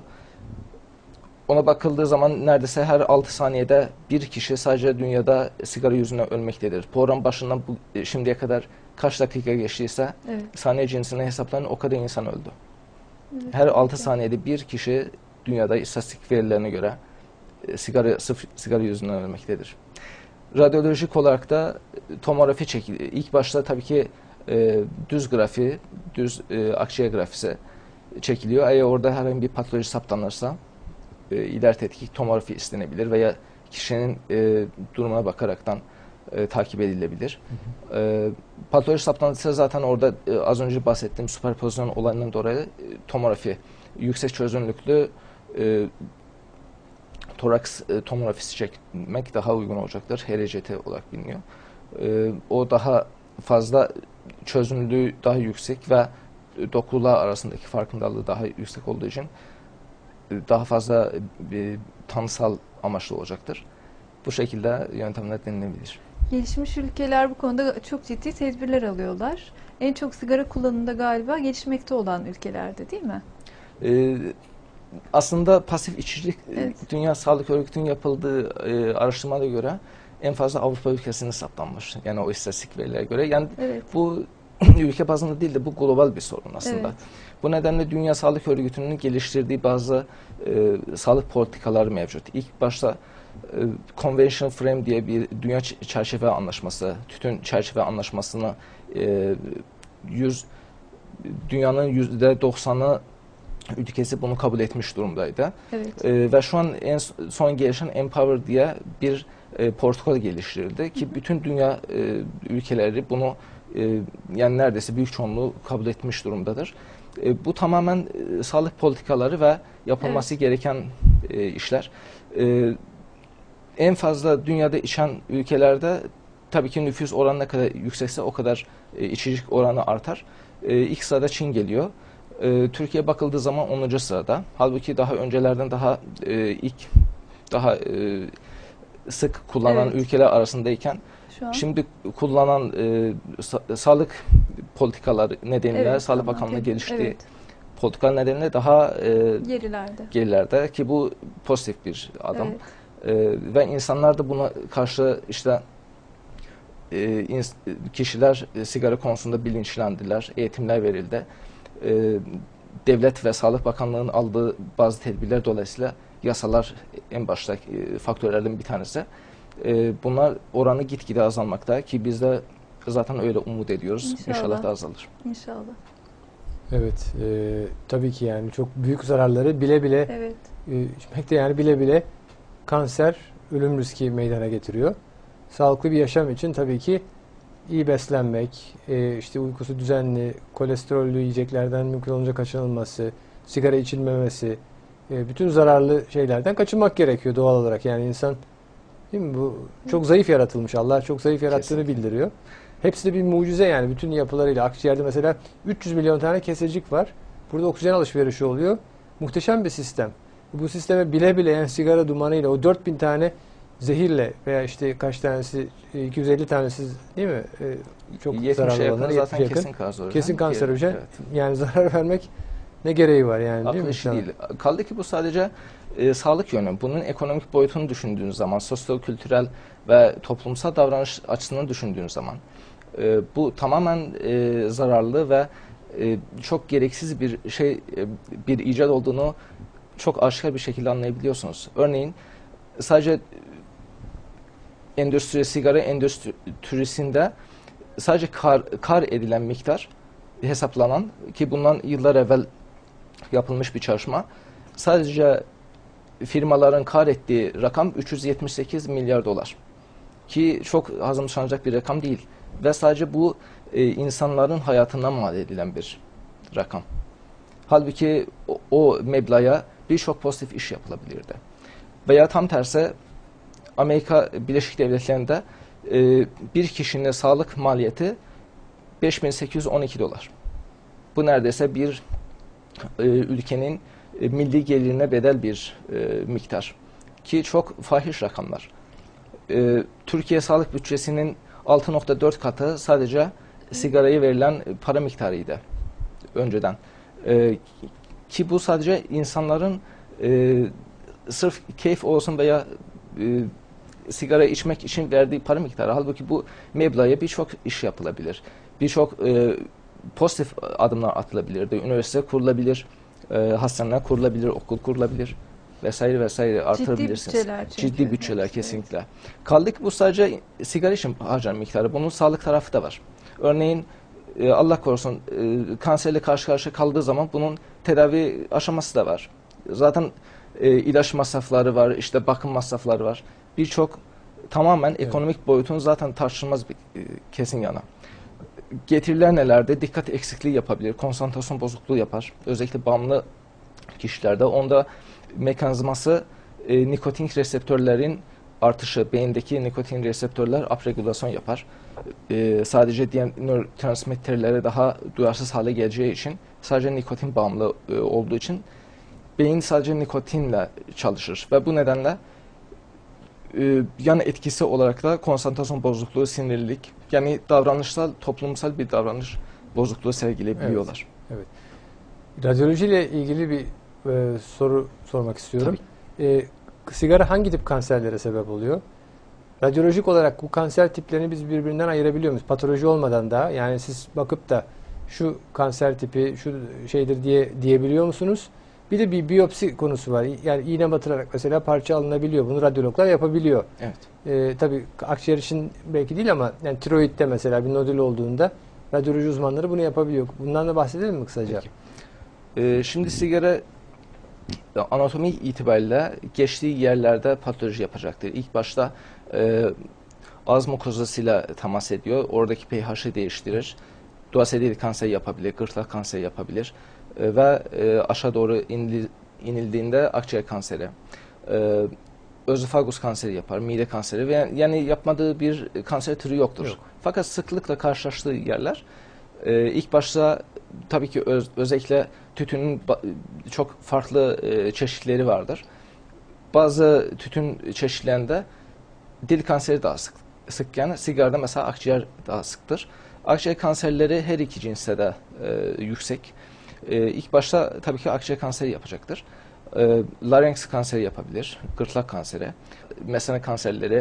Ona bakıldığı zaman neredeyse her altı saniyede bir kişi sadece dünyada sigara yüzünden ölmektedir. Program başından bu, şimdiye kadar kaç dakika geçtiyse, evet, saniye cinsine hesaplanan o kadar insan öldü. Evet, her altı saniyede bir kişi dünyada istatistik verilerine göre e, sigara sıfır sigara yüzünden ölmektedir. Radyolojik olarak da tomografi çekiliyor. İlk başta tabii ki e, düz grafi, düz e, akciğer grafisi çekiliyor. Eğer orada herhangi bir patoloji saptanırsa E, ileri tetkik tomografi istenebilir veya kişinin e, durumuna bakaraktan e, takip edilebilir. Hı hı. E, patoloji saptanırsa zaten orada e, az önce bahsettiğim süperpozisyon olayından dolayı e, tomografi, yüksek çözünürlüklü e, toraks e, tomografisi çekmek daha uygun olacaktır. H R C T olarak biliniyor. E, o daha fazla çözünürlüğü daha yüksek ve dokular arasındaki farkındalığı daha yüksek olduğu için daha fazla bir tanısal amaçlı olacaktır. Bu şekilde yöntemler denilebilir. Gelişmiş ülkeler bu konuda çok ciddi tedbirler alıyorlar. En çok sigara kullanımında galiba gelişmekte olan ülkelerde, değil mi? Ee, aslında pasif içicilik, evet, Dünya Sağlık Örgütü'nün yapıldığı e, araştırmalara göre en fazla Avrupa ülkesinde saptanmış. Yani o istatistik verilere göre. Yani evet, bu ülke bazında değil de bu global bir sorun aslında. Evet. Bu nedenle Dünya Sağlık Örgütü'nün geliştirdiği bazı e, sağlık politikaları mevcut. İlk başta e, Convention Frame diye bir dünya çerçeve anlaşması, tütün çerçeve anlaşmasını e, yüz, dünyanın yüzde doksanı ülkesi bunu kabul etmiş durumdaydı. Evet. E, ve şu an en son gelişen Empower diye bir e, protokol geliştirildi ki bütün dünya e, ülkeleri bunu e, yani neredeyse büyük çoğunluğu kabul etmiş durumdadır. E, bu tamamen e, sağlık politikaları ve yapılması evet. gereken e, işler. E, en fazla dünyada içen ülkelerde tabii ki nüfus oranı ne kadar yüksekse o kadar e, içicilik oranı artar. E, ilk sırada Çin geliyor. E, Türkiye bakıldığı zaman onuncu sırada. Halbuki daha öncelerden daha e, ilk daha e, sık kullanan evet. ülkeler arasındayken Şu an. şimdi kullanan e, sa sağlık politikaları nedeniyle evet, Sağlık tamam, Bakanlığı geliştiği evet. politikalar nedeniyle daha e, gerilerde. gerilerde ki bu pozitif bir adım. Evet. E, ve insanlar da buna karşı işte e, kişiler e, sigara konusunda bilinçlendiler, eğitimler verildi. E, devlet ve Sağlık Bakanlığı'nın aldığı bazı tedbirler dolayısıyla yasalar en başta e, faktörlerden bir tanesi. E, bunlar oranı gitgide azalmakta ki biz de zaten öyle umut ediyoruz. İnşallah, İnşallah da azalır. İnşallah. Evet, e, tabii ki yani çok büyük zararları bile bile evet. e, içmekte yani bile bile kanser, ölüm riski meydana getiriyor. Sağlıklı bir yaşam için tabii ki iyi beslenmek, e, işte uykusu düzenli, kolesterollü yiyeceklerden mümkün olunca kaçınılması, sigara içilmemesi, e, bütün zararlı şeylerden kaçınmak gerekiyor doğal olarak. Yani insan değil mi bu çok zayıf yaratılmış. Allah çok zayıf yarattığını Kesinlikle. bildiriyor. Hepsi de bir mucize yani bütün yapılarıyla. Akciğerde mesela üç yüz milyon tane kesecik var. Burada oksijen alışverişi oluyor. Muhteşem bir sistem. Bu sisteme bile bile yani sigara dumanıyla o dört bin tane zehirle veya işte kaç tanesi iki yüz elli tanesi değil mi? Ee, çok zararlı olanlar zaten yakın. kesin kanserojen. Kesin kanserojen. Evet. Yani zarar vermek ne gereği var yani değil mi? Akıl değil. Kaldı ki bu sadece e, sağlık yönü. Bunun ekonomik boyutunu düşündüğünüz zaman, sosyo-kültürel ve toplumsal davranış açısından düşündüğünüz zaman e, bu tamamen e, zararlı ve e, çok gereksiz bir şey, e, bir icat olduğunu çok aşikar bir şekilde anlayabiliyorsunuz. Örneğin sadece endüstri, sigara endüstrisinde sadece kar, kar edilen miktar hesaplanan ki bundan yıllar evvel yapılmış bir çalışma. Sadece firmaların kar ettiği rakam üç yüz yetmiş sekiz milyar dolar. Ki çok azımsanacak bir rakam değil. Ve sadece bu e, insanların hayatından mal edilen bir rakam. Halbuki o, o meblağa birçok pozitif iş yapılabilirdi. Veya tam tersi Amerika Birleşik Devletleri'nde e, bir kişinin sağlık maliyeti beş bin sekiz yüz on iki dolar. Bu neredeyse bir e, ülkenin e, milli gelirine bedel bir e, miktar. Ki çok fahiş rakamlar. E, Türkiye sağlık bütçesinin altı nokta dört katı sadece sigaraya verilen para miktarıydı önceden. E, ki bu sadece insanların e, sırf keyif olsun veya e, sigara içmek için verdiği para miktarı. Halbuki bu meblağa birçok iş yapılabilir. Birçok e, pozitif adımlar atılabilir. Üniversite kurulabilir, e, hastaneler kurulabilir, okul kurulabilir vesaire vesaire artırabilirsiniz. Ciddi bütçeler. Ciddi bütçeler kesinlikle. Evet. Kaldı ki bu sadece sigara için harcanan miktarı. Bunun sağlık tarafı da var. Örneğin e, Allah korusun e, kanserle karşı karşıya kaldığı zaman bunun tedavi aşaması da var. Zaten e, ilaç masrafları var, işte bakım masrafları var. Birçok tamamen evet. ekonomik boyutun zaten tartışılmaz bir e, kesin yana. Getiriler nelerde? Dikkat eksikliği yapabilir, konsantrasyon bozukluğu yapar. Özellikle bağımlı kişilerde. Onda mekanizması e, nikotin reseptörlerin artışı, beyindeki nikotin reseptörler upregülasyon yapar. E, sadece diğer nörotransmitterlere daha duyarsız hale geleceği için, sadece nikotin bağımlı e, olduğu için beyin sadece nikotinle çalışır ve bu nedenle e, yan etkisi olarak da konsantrasyon bozukluğu, sinirlilik, yani davranışsal, toplumsal bir davranış bozukluğu sergileyebiliyorlar. Evet. Evet. Radyoloji ile ilgili bir e, soru sormak istiyorum. E, sigara hangi tip kanserlere sebep oluyor? Radyolojik olarak bu kanser tiplerini biz birbirinden ayırabiliyor muyuz? Patoloji olmadan da, yani siz bakıp da şu kanser tipi şu şeydir diye diyebiliyor musunuz? Bir de bir biyopsi konusu var. Yani iğne batırarak mesela parça alınabiliyor. Bunu radyologlar yapabiliyor. Evet. Ee, tabii akciğer için belki değil ama yani tiroidde mesela bir nodül olduğunda radyoloji uzmanları bunu yapabiliyor. Bundan da bahsedelim mi kısaca? Peki. E, şimdi sigara anatomi itibariyle geçtiği yerlerde patoloji yapacaktır. İlk başta e, ağız mukozasıyla temas ediyor. Oradaki pH'ı değiştirir. Duodenal kanser yapabilir, gırtlak kanseri yapabilir e, ve e, aşağı doğru inil, inildiğinde akciğer kanseri, e, özofagus kanseri yapar, mide kanseri ve yani yapmadığı bir kanser türü yoktur. Yok. Fakat sıklıkla karşılaştığı yerler e, ilk başta tabii ki öz, özellikle tütünün çok farklı e, çeşitleri vardır. Bazı tütün çeşitlerinde dil kanseri daha sık, sıkken sigarada mesela akciğer daha sıktır. Akciğer kanserleri her iki cinste de e, yüksek. E, ilk başta tabii ki akciğer kanseri yapacaktır. E, larynx kanseri yapabilir, gırtlak kanseri. Mesene kanserleri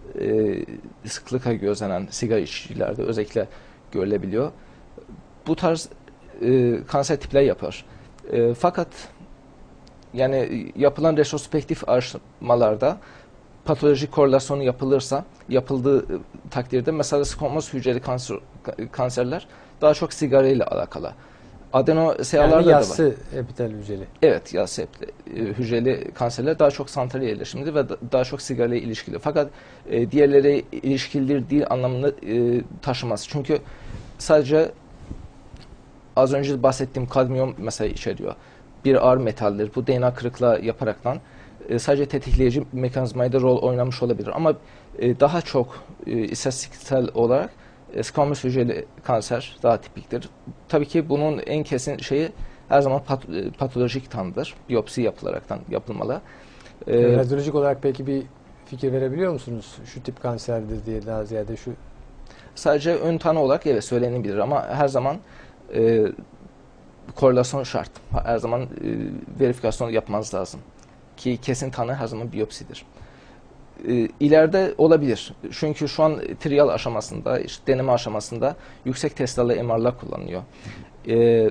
e, sıklıkla gözlenen sigara içicilerde özellikle görülebiliyor. Bu tarz e, kanser tipleri yapar. E, fakat yani yapılan retrospektif araştırmalarda patolojik korelasyonu yapılırsa, yapıldığı takdirde mesela squamous hücreli kanser, kanserler daha çok sigara ile alakalı. Adenoseyalarda yani da var. yassı epitel hücreli. Evet, yassı hücreli kanserler daha çok santral yerleşimli ve daha çok sigara ile ilişkili. Fakat e, diğerleri ilişkilidir değil anlamını e, taşımaz. Çünkü sadece az önce bahsettiğim kadmiyum mesela içeriyor. Bir ağır metaldir. Bu D N A kırıklığı yaparaktan e, sadece tetikleyici mekanizmayla rol oynamış olabilir. Ama e, daha çok e, istatistiksel olarak e, squamous hücreli kanser daha tipiktir. Tabii ki bunun en kesin şeyi her zaman pat, e, patolojik tanıdır. Biyopsi yapılaraktan yapılmalı. E, Radyolojik olarak peki bir fikir verebiliyor musunuz? Şu tip kanserdir diye daha ziyade şu. Sadece ön tanı olarak evet söylenebilir ama her zaman e, korelasyon şart. Her zaman e, verifikasyon yapmanız lazım. Ki kesin tanı her zaman biyopsidir. E, ileride olabilir. Çünkü şu an trial aşamasında, işte deneme aşamasında yüksek testerli M R'lar kullanılıyor. E,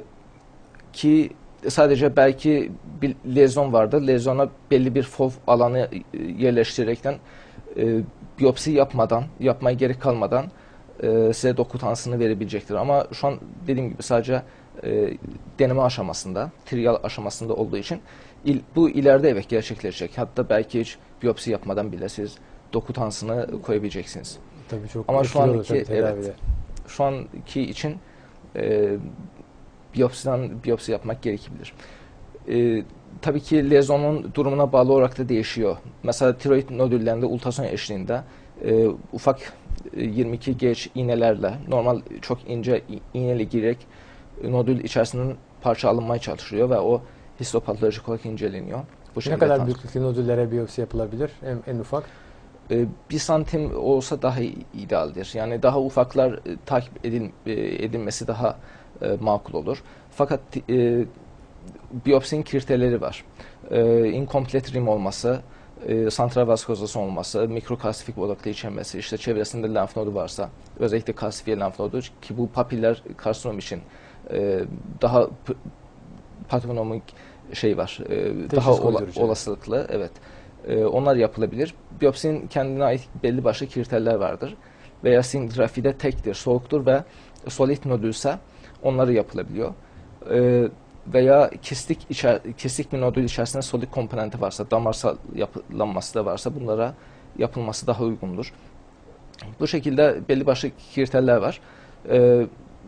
ki sadece belki bir lezyon vardır. Lezyona belli bir fov alanı yerleştirerekten e, biyopsi yapmadan, yapmaya gerek kalmadan e, size doku tanısını verebilecektir. Ama şu an dediğim gibi sadece e, deneme aşamasında, trial aşamasında olduğu için il, bu ileride evet gerçekleşecek. Hatta belki hiç biyopsi yapmadan bile siz doku tanısını koyabileceksiniz. Tabii çok ama şu anki evet, şu anki için e, biyopsiden biyopsi yapmak gerekebilir. E, tabii ki lezyonun durumuna bağlı olarak da değişiyor. Mesela tiroid nodüllerinde ultrason eşliğinde e, ufak e, yirmi iki geç iğnelerle normal çok ince iğneyle girerek nodül içerisinden parça alınmaya çalışılıyor ve o histopatolojik olarak inceleniyor. Bu ne kadar büyüklükte nodüllere biyopsi yapılabilir? En, en ufak? E, bir santim olsa daha idealdir. Yani daha ufaklar e, takip edil, e, edilmesi daha e, makul olur. Fakat e, biyopsinin kriterleri var. E, incomplete rim olması, e, santral vaskulozasyon olması, mikrokalsifik odaklı içermesi, işte çevresinde lenf nodu varsa, özellikle kalsifiye lenf nodu ki bu papiller karsinom için e, daha patogenomik şey var, e, daha ola, olasılıklı, evet. E, onlar yapılabilir. Biyopsinin kendine ait belli başlı kriterler vardır. Veya scintigrafide tektir, soğuktur ve solid nodülse onları yapılabiliyor. E, veya kistik içer, kistik bir nodül içerisinde solid komponenti varsa, damarsal yapılanması da varsa bunlara yapılması daha uygundur. Bu şekilde belli başlı kriterler var. E,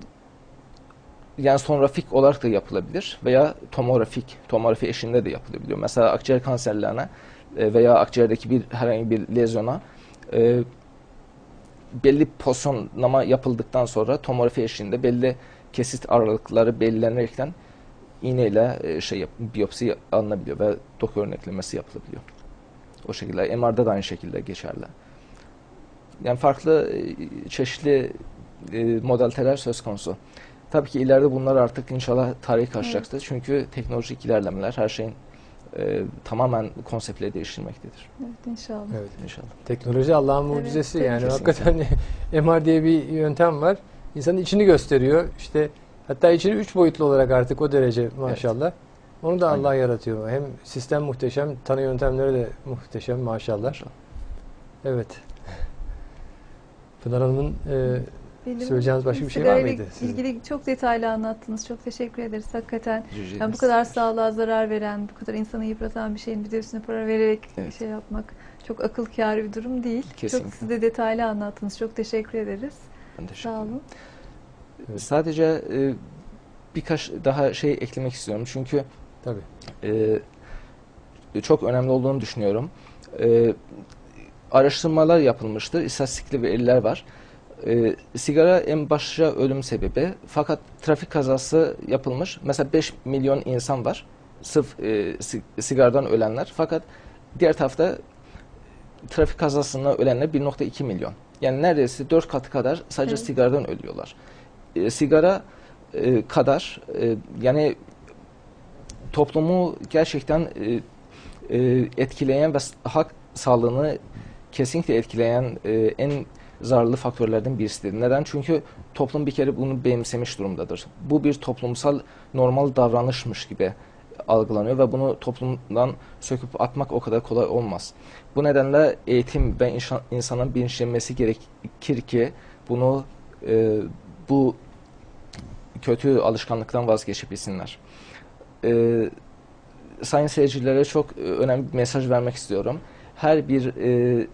yani sonrafik olarak da yapılabilir veya tomografik, tomografi eşliğinde de yapılabiliyor. Mesela akciğer kanserlerine veya akciğerdeki bir herhangi bir lezyona e, belli pozisyonlama yapıldıktan sonra tomografi eşliğinde belli kesit aralıkları belirlenerekten iğneyle e, şey yap, biyopsi alınabiliyor ve doku örneklemesi yapılabiliyor. O şekilde M R'da da aynı şekilde geçerli. Yani farklı e, çeşitli e, modaliteler söz konusu. Tabii ki ileride bunlar artık inşallah tarihe karşılayacaktır. Evet. Çünkü teknolojik ilerlemeler her şeyin e, tamamen konseptleri değiştirmektedir. Evet inşallah. Evet inşallah. Teknoloji Allah'ın mucizesi evet, yani kesinlikle. Hakikaten M R diye bir yöntem var. İnsanın içini gösteriyor. İşte hatta içini üç boyutlu olarak artık o derece maşallah. Evet. Onu da Allah Aynen. yaratıyor. Hem sistem muhteşem, tanı yöntemleri de muhteşem maşallah. maşallah. Evet. Pınar Hanım'ın e, Benim Söyleyeceğiniz başka bir şey var mıydı sizin? ilgili çok detaylı anlattınız. Çok teşekkür ederiz hakikaten. Rica Yani bu ederiz. kadar sağlığa zarar veren, bu kadar insanı yıpratan bir şeyin bir de üstüne para vererek Evet. şey yapmak çok akıl kârı bir durum değil. Kesinlikle. Çok siz de detaylı anlattınız. Çok teşekkür ederiz. Ben teşekkür Sağ ederim. olun. Evet. Sadece e, birkaç daha şey eklemek istiyorum. Çünkü Tabii. e, çok önemli olduğunu düşünüyorum. E, araştırmalar yapılmıştır. İstatistikli veriler var. E, sigara en başlıca ölüm sebebi. Fakat trafik kazası yapılmış. Mesela beş milyon insan var. Sırf e, si- sigaradan ölenler. Fakat diğer tarafta trafik kazasından ölenler bir nokta iki milyon. Yani neredeyse dört katı kadar sadece Evet. sigaradan ölüyorlar. E, sigara e, kadar e, yani toplumu gerçekten e, e, etkileyen ve s- halk sağlığını kesinlikle etkileyen e, en zararlı faktörlerden birisidir. Neden? Çünkü toplum bir kere bunu benimsemiş durumdadır. Bu bir toplumsal normal davranışmış gibi algılanıyor ve bunu toplumdan söküp atmak o kadar kolay olmaz. Bu nedenle eğitim ve insan, insanın bilinçlenmesi gerekir ki bunu e, bu kötü alışkanlıktan vazgeçebilsinler. E, sayın seyircilere çok önemli bir mesaj vermek istiyorum. Her bir e,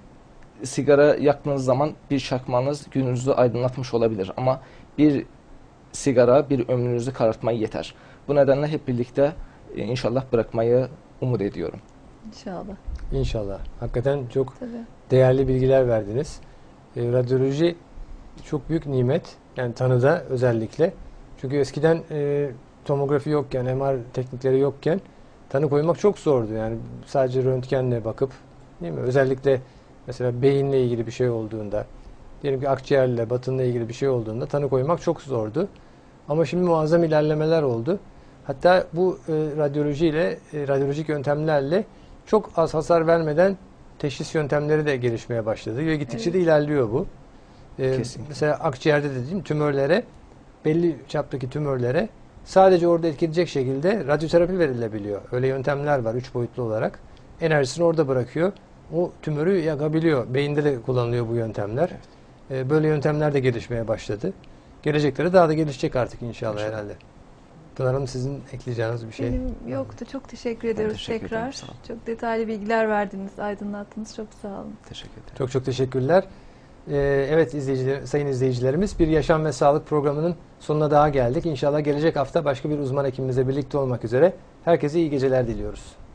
sigara yaktığınız zaman bir çakmanız gününüzü aydınlatmış olabilir ama bir sigara bir ömrünüzü karartmayı yeter. Bu nedenle hep birlikte e, inşallah bırakmayı umut ediyorum. İnşallah. İnşallah. Hakikaten çok Tabii. değerli bilgiler verdiniz. E, radyoloji çok büyük nimet. Yani tanıda özellikle. Çünkü eskiden e, tomografi yokken, M R teknikleri yokken tanı koymak çok zordu. Yani sadece röntgenle bakıp, değil mi? Özellikle mesela beyinle ilgili bir şey olduğunda, diyelim ki akciğerle, batınla ilgili bir şey olduğunda tanı koymak çok zordu. Ama şimdi muazzam ilerlemeler oldu. Hatta bu e, radyolojiyle, e, radyolojik yöntemlerle çok az hasar vermeden teşhis yöntemleri de gelişmeye başladı ve gittikçe de Evet. ilerliyor bu. E, Kesinlikle. mesela akciğerde dediğim tümörlere, belli çaptaki tümörlere sadece orada etkileyecek şekilde radyoterapi verilebiliyor. Öyle yöntemler var üç boyutlu olarak. Enerjisini orada bırakıyor. O tümörü yakabiliyor. Beyinde de kullanılıyor bu yöntemler. E, böyle yöntemler de gelişmeye başladı. Gelecekleri daha da gelişecek artık inşallah, İnşallah. herhalde. Pınar Hanım, sizin ekleyeceğiniz bir şey? Benim yoktu. Çok teşekkür ediyoruz teşekkür ederim, tekrar. sağ olun. Çok detaylı bilgiler verdiniz, aydınlattınız. Çok sağ olun. Teşekkür ederim. Çok çok teşekkürler. Ee, evet izleyiciler, sayın izleyicilerimiz, bir yaşam ve sağlık programının sonuna daha geldik. İnşallah gelecek hafta başka bir uzman hekimimizle birlikte olmak üzere. Herkese iyi geceler diliyoruz.